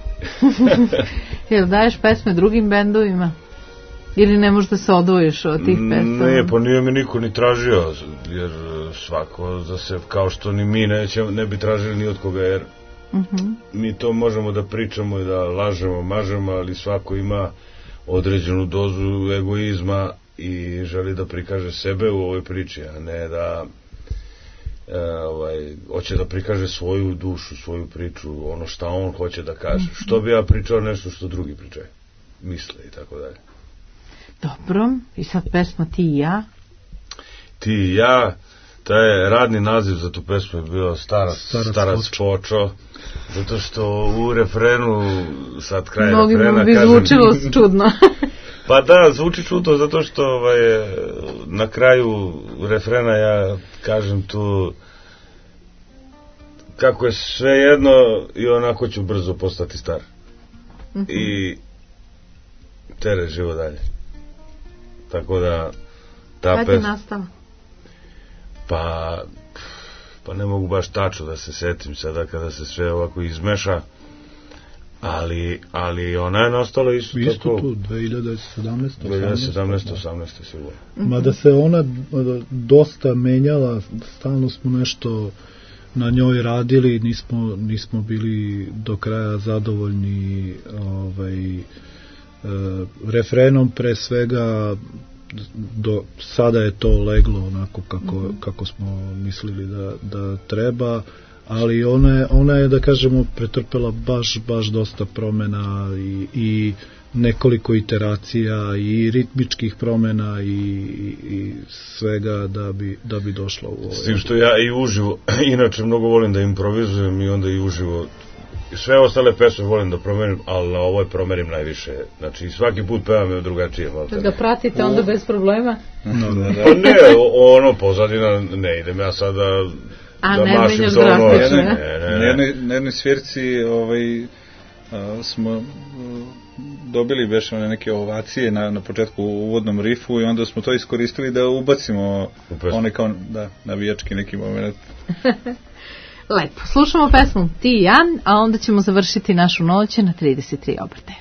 Jel daješ pesme drugim bendovima? Ili ne možeš da se odvojiš od tih pesama? Ne, pa nije mi niko ni tražio, jer svako za se, kao što ni mi neće, ne bi tražili ni od koga, jer uh-huh. mi to možemo da pričamo i da lažemo, mažemo, ali svako ima određenu dozu egoizma i želi da prikaže sebe u ovoj priči, a ne da e, ovaj, hoće da prikaže svoju dušu, svoju priču, ono šta on hoće da kaže. Uh-huh. Što bi ja pričao nešto što drugi pričaju, misle i tako dalje. Dobro, i sad pesma Ti i ja. Ti i ja, taj radni naziv za tu pesmu je bio Starac, Starac, starac Počo, zato što u refrenu, sad kraj Mnogi refrena, kažem... Mnogi bi zvučilo čudno. Pa da, zvuči čudno, zato što ovaj, na kraju refrena ja kažem tu kako je sve jedno i onako ću brzo postati star. Uh-huh. I tere živo dalje. Tako da ta Kad je pes... nastala? Pa pa ne mogu baš tačno da se setim sada kada se sve ovako izmeša, ali ali ona je nastala isto, isto tako tu dve hiljade sedamnaeste dve hiljade sedamnaeste osamnaeste sigurno. Mada se ona dosta menjala, stalno smo nešto na njoj radili, nismo, nismo bili do kraja zadovoljni ovaj, e, refrenom pre svega. Do sada je to leglo onako kako, mm-hmm. kako smo mislili da, da treba, ali ona je, ona je da kažemo pretrpela baš, baš dosta promena i, i nekoliko iteracija i ritmičkih promena i, i svega da bi, da bi došla u ovo. S tim što ja i uživo, inače mnogo volim da improvizujem i onda i uživo sve ostale pesme volim da promenim, ali na ovoj promenim najviše. Znači svaki put pevam je drugačije. Da ga pratite onda bez problema? No, da, da. Pa ne, ono pozadina ne idem ja sada A da ne mašim menjaš to ono. drastično, ne, ne, ne. Na jednoj, na jednoj svirci ovaj, a, smo a, dobili već neke ovacije na, na početku u uvodnom rifu i onda smo to iskoristili da ubacimo one kao da, navijački neki moment. Lepo, slušamo pesmu Ti i ja, a onda ćemo završiti našu noć na trideset tri obrtaja.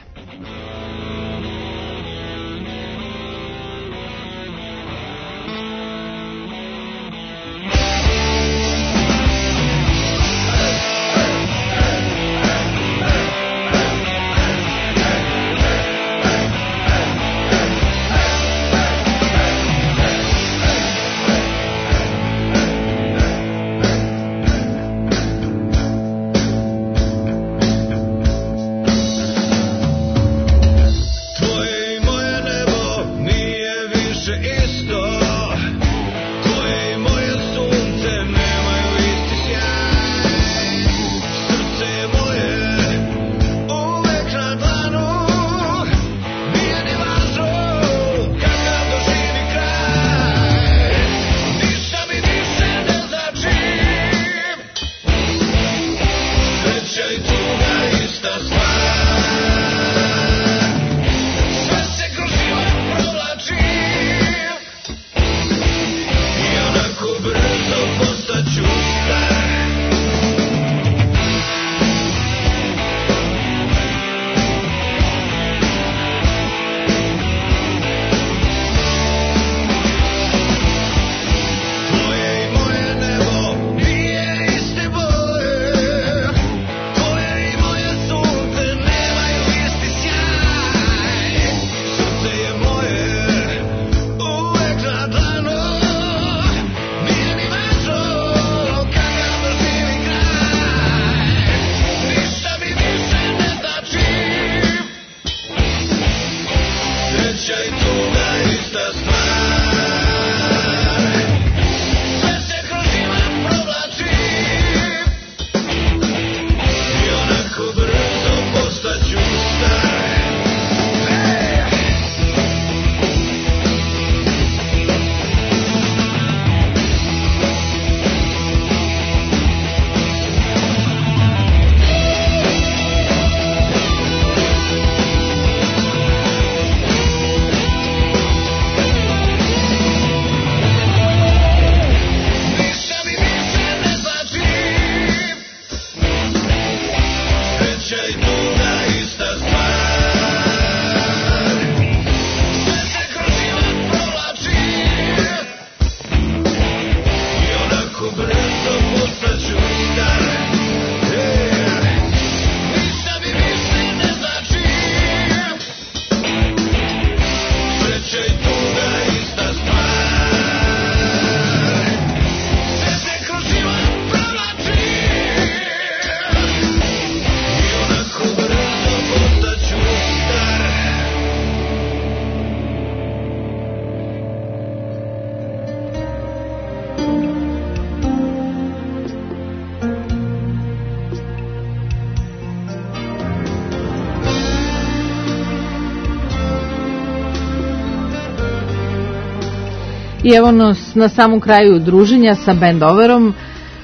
I evo nas na samom kraju druženja sa Bendoverom.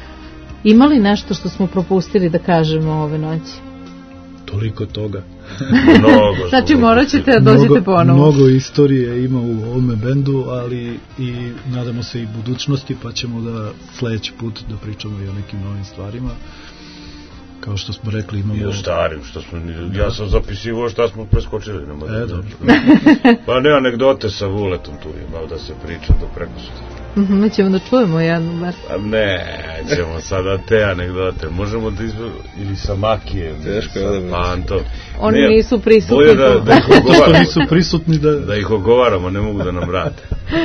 Imali nešto što smo propustili da kažemo ove noći? Toliko toga. Mnogo. Znači morat ćete da dođete mnogo, ponovo. Mnogo istorije ima u ovome bendu, ali i nadamo se i budućnosti, pa ćemo da sledeći put da pričamo i o nekim novim stvarima. Kao što smo rekli, imamo... I o starim, što smo... Da. Ja sam zapisivo šta smo preskočili. Nema e, da dobro. Pa ne anegdote sa Vuletom tu imao da se priča do prekosutra. Mhm, mi ćemo da čujemo jednu bar. A ne, ćemo sada te anegdote. Možemo da izbog... ili sa Makijem, teško, ili sa Pantom. Oni ne, nisu prisutni. Bolje da, da ih ogovaramo. nisu prisutni da... da ih ogovaramo, ne mogu da nam vrate.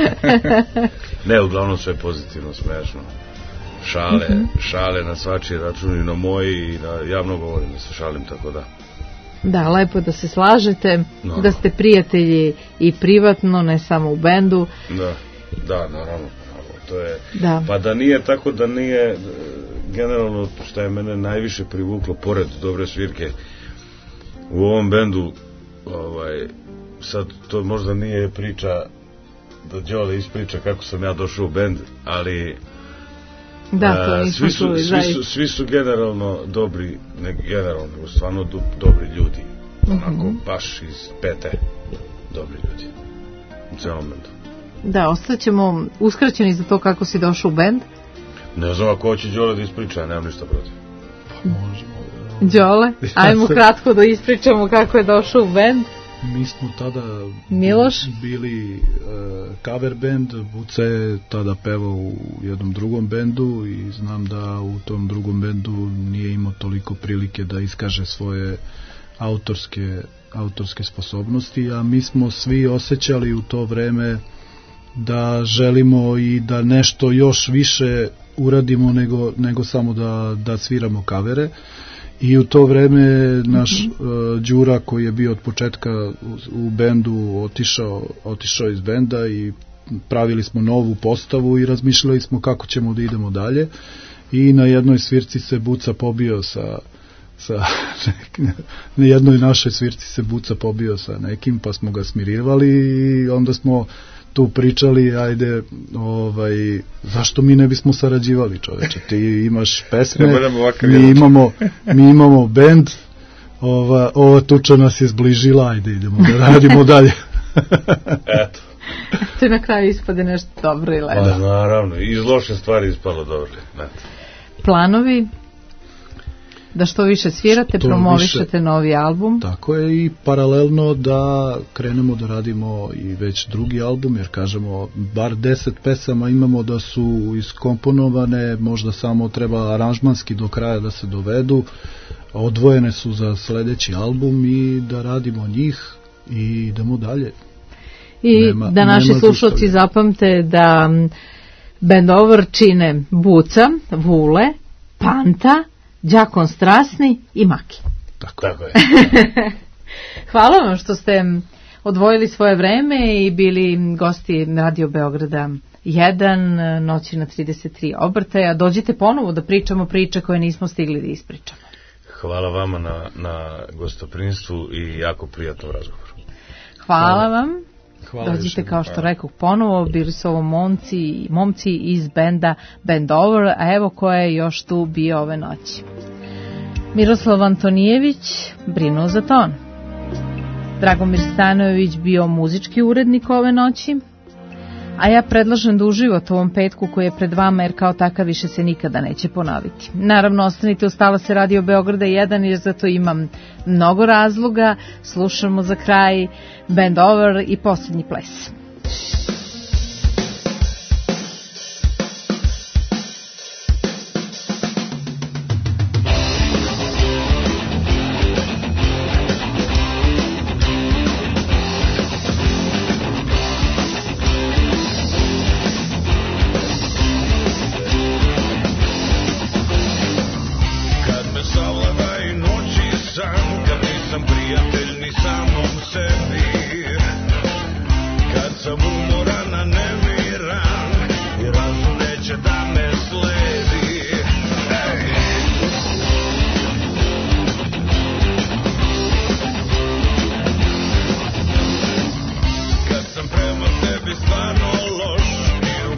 Ne, uglavnom sve pozitivno, smešno. Šale, mm-hmm. šale na svačiji račun i na moji i na, ja mnogo volim da se šalim, tako da. Da, lepo da se slažete, no. Da ste prijatelji i privatno, ne samo u bendu. Da, da, naravno. To je, da. Pa da nije tako, da nije generalno što je mene najviše privuklo, pored dobre svirke u ovom bendu, ovaj, sad to možda nije priča da Đole ispriča kako sam ja došao u bend, ali Da, to A, nismo svi su, čuli, svi zaista. su, svi su generalno dobri, ne generalno, nego stvarno do, dobri ljudi. Onako, Mhm. baš iz pete dobri ljudi. U celom bendu. Da, ostaćemo uskraćeni za to kako si došao u bend. Ne znam ako hoće Đole da ispriča, ja nemam ništa protiv. Možemo. Đole, ajmo kratko da ispričamo kako je došao u bend. Mi smo tada Miloš? bili uh, cover band, Buca je tada pevao u jednom drugom bendu i znam da u tom drugom bendu nije imao toliko prilike da iskaže svoje autorske, autorske sposobnosti, a mi smo svi osjećali u to vreme da želimo i da nešto još više uradimo nego, nego samo da, da sviramo kavere. I u to vreme naš uh, Đura koji je bio od početka u, u bendu otišao, otišao iz benda i pravili smo novu postavu i razmišljali smo kako ćemo da idemo dalje i na jednoj svirci se Buca pobio sa, sa na jednoj našoj svirci se Buca pobio sa nekim pa smo ga smirivali i onda smo tu pričali, ajde, ovaj, zašto mi ne bismo sarađivali, čoveče, ti imaš pesme, mi imamo, mi imamo bend, ova, ova tuča nas je zbližila, ajde, idemo da radimo dalje. Eto. Te na kraju ispade nešto dobro i lepo. Pa, naravno, iz loše stvari ispalo dobro. Eto. Planovi? Da što više svirate, Što promovišete više, novi album. Tako je i paralelno da krenemo da radimo i već drugi album, jer kažemo bar deset pesama imamo da su iskomponovane, možda samo treba aranžmanski do kraja da se dovedu, odvojene su za sledeći album i da radimo njih i idemo dalje. I nema, da naši slušalci zapamte da band Over čine Buca, Vule, Panta, Đakon Strasni i Maki. Tako, Tako je. Hvala vam što ste odvojili svoje vreme i bili gosti Radio Beograda jedan, noći na trideset tri obrtaja. Dođite ponovo da pričamo priče koje nismo stigli da ispričamo. Hvala vama na, na gostoprinstvu i jako prijatnom razgovoru. Hvala, Hvala. vam. Hvala Dođite još kao što rekao ponovo, bili su ovo momci, momci iz benda Band Over, a evo ko je još tu bio ove noći. Miroslav Antonijević brinuo za ton. Dragomir Stanojević bio muzički urednik ove noći, a ja predlažem da uživate u ovom petku koji je pred vama, jer kao takav više se nikada neće ponoviti. Naravno, ostanite uz talase Radio Beograda jedan, jer za to imam mnogo razloga. Slušamo za kraj Band Over i Posljednji ples.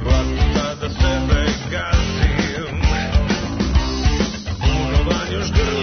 Još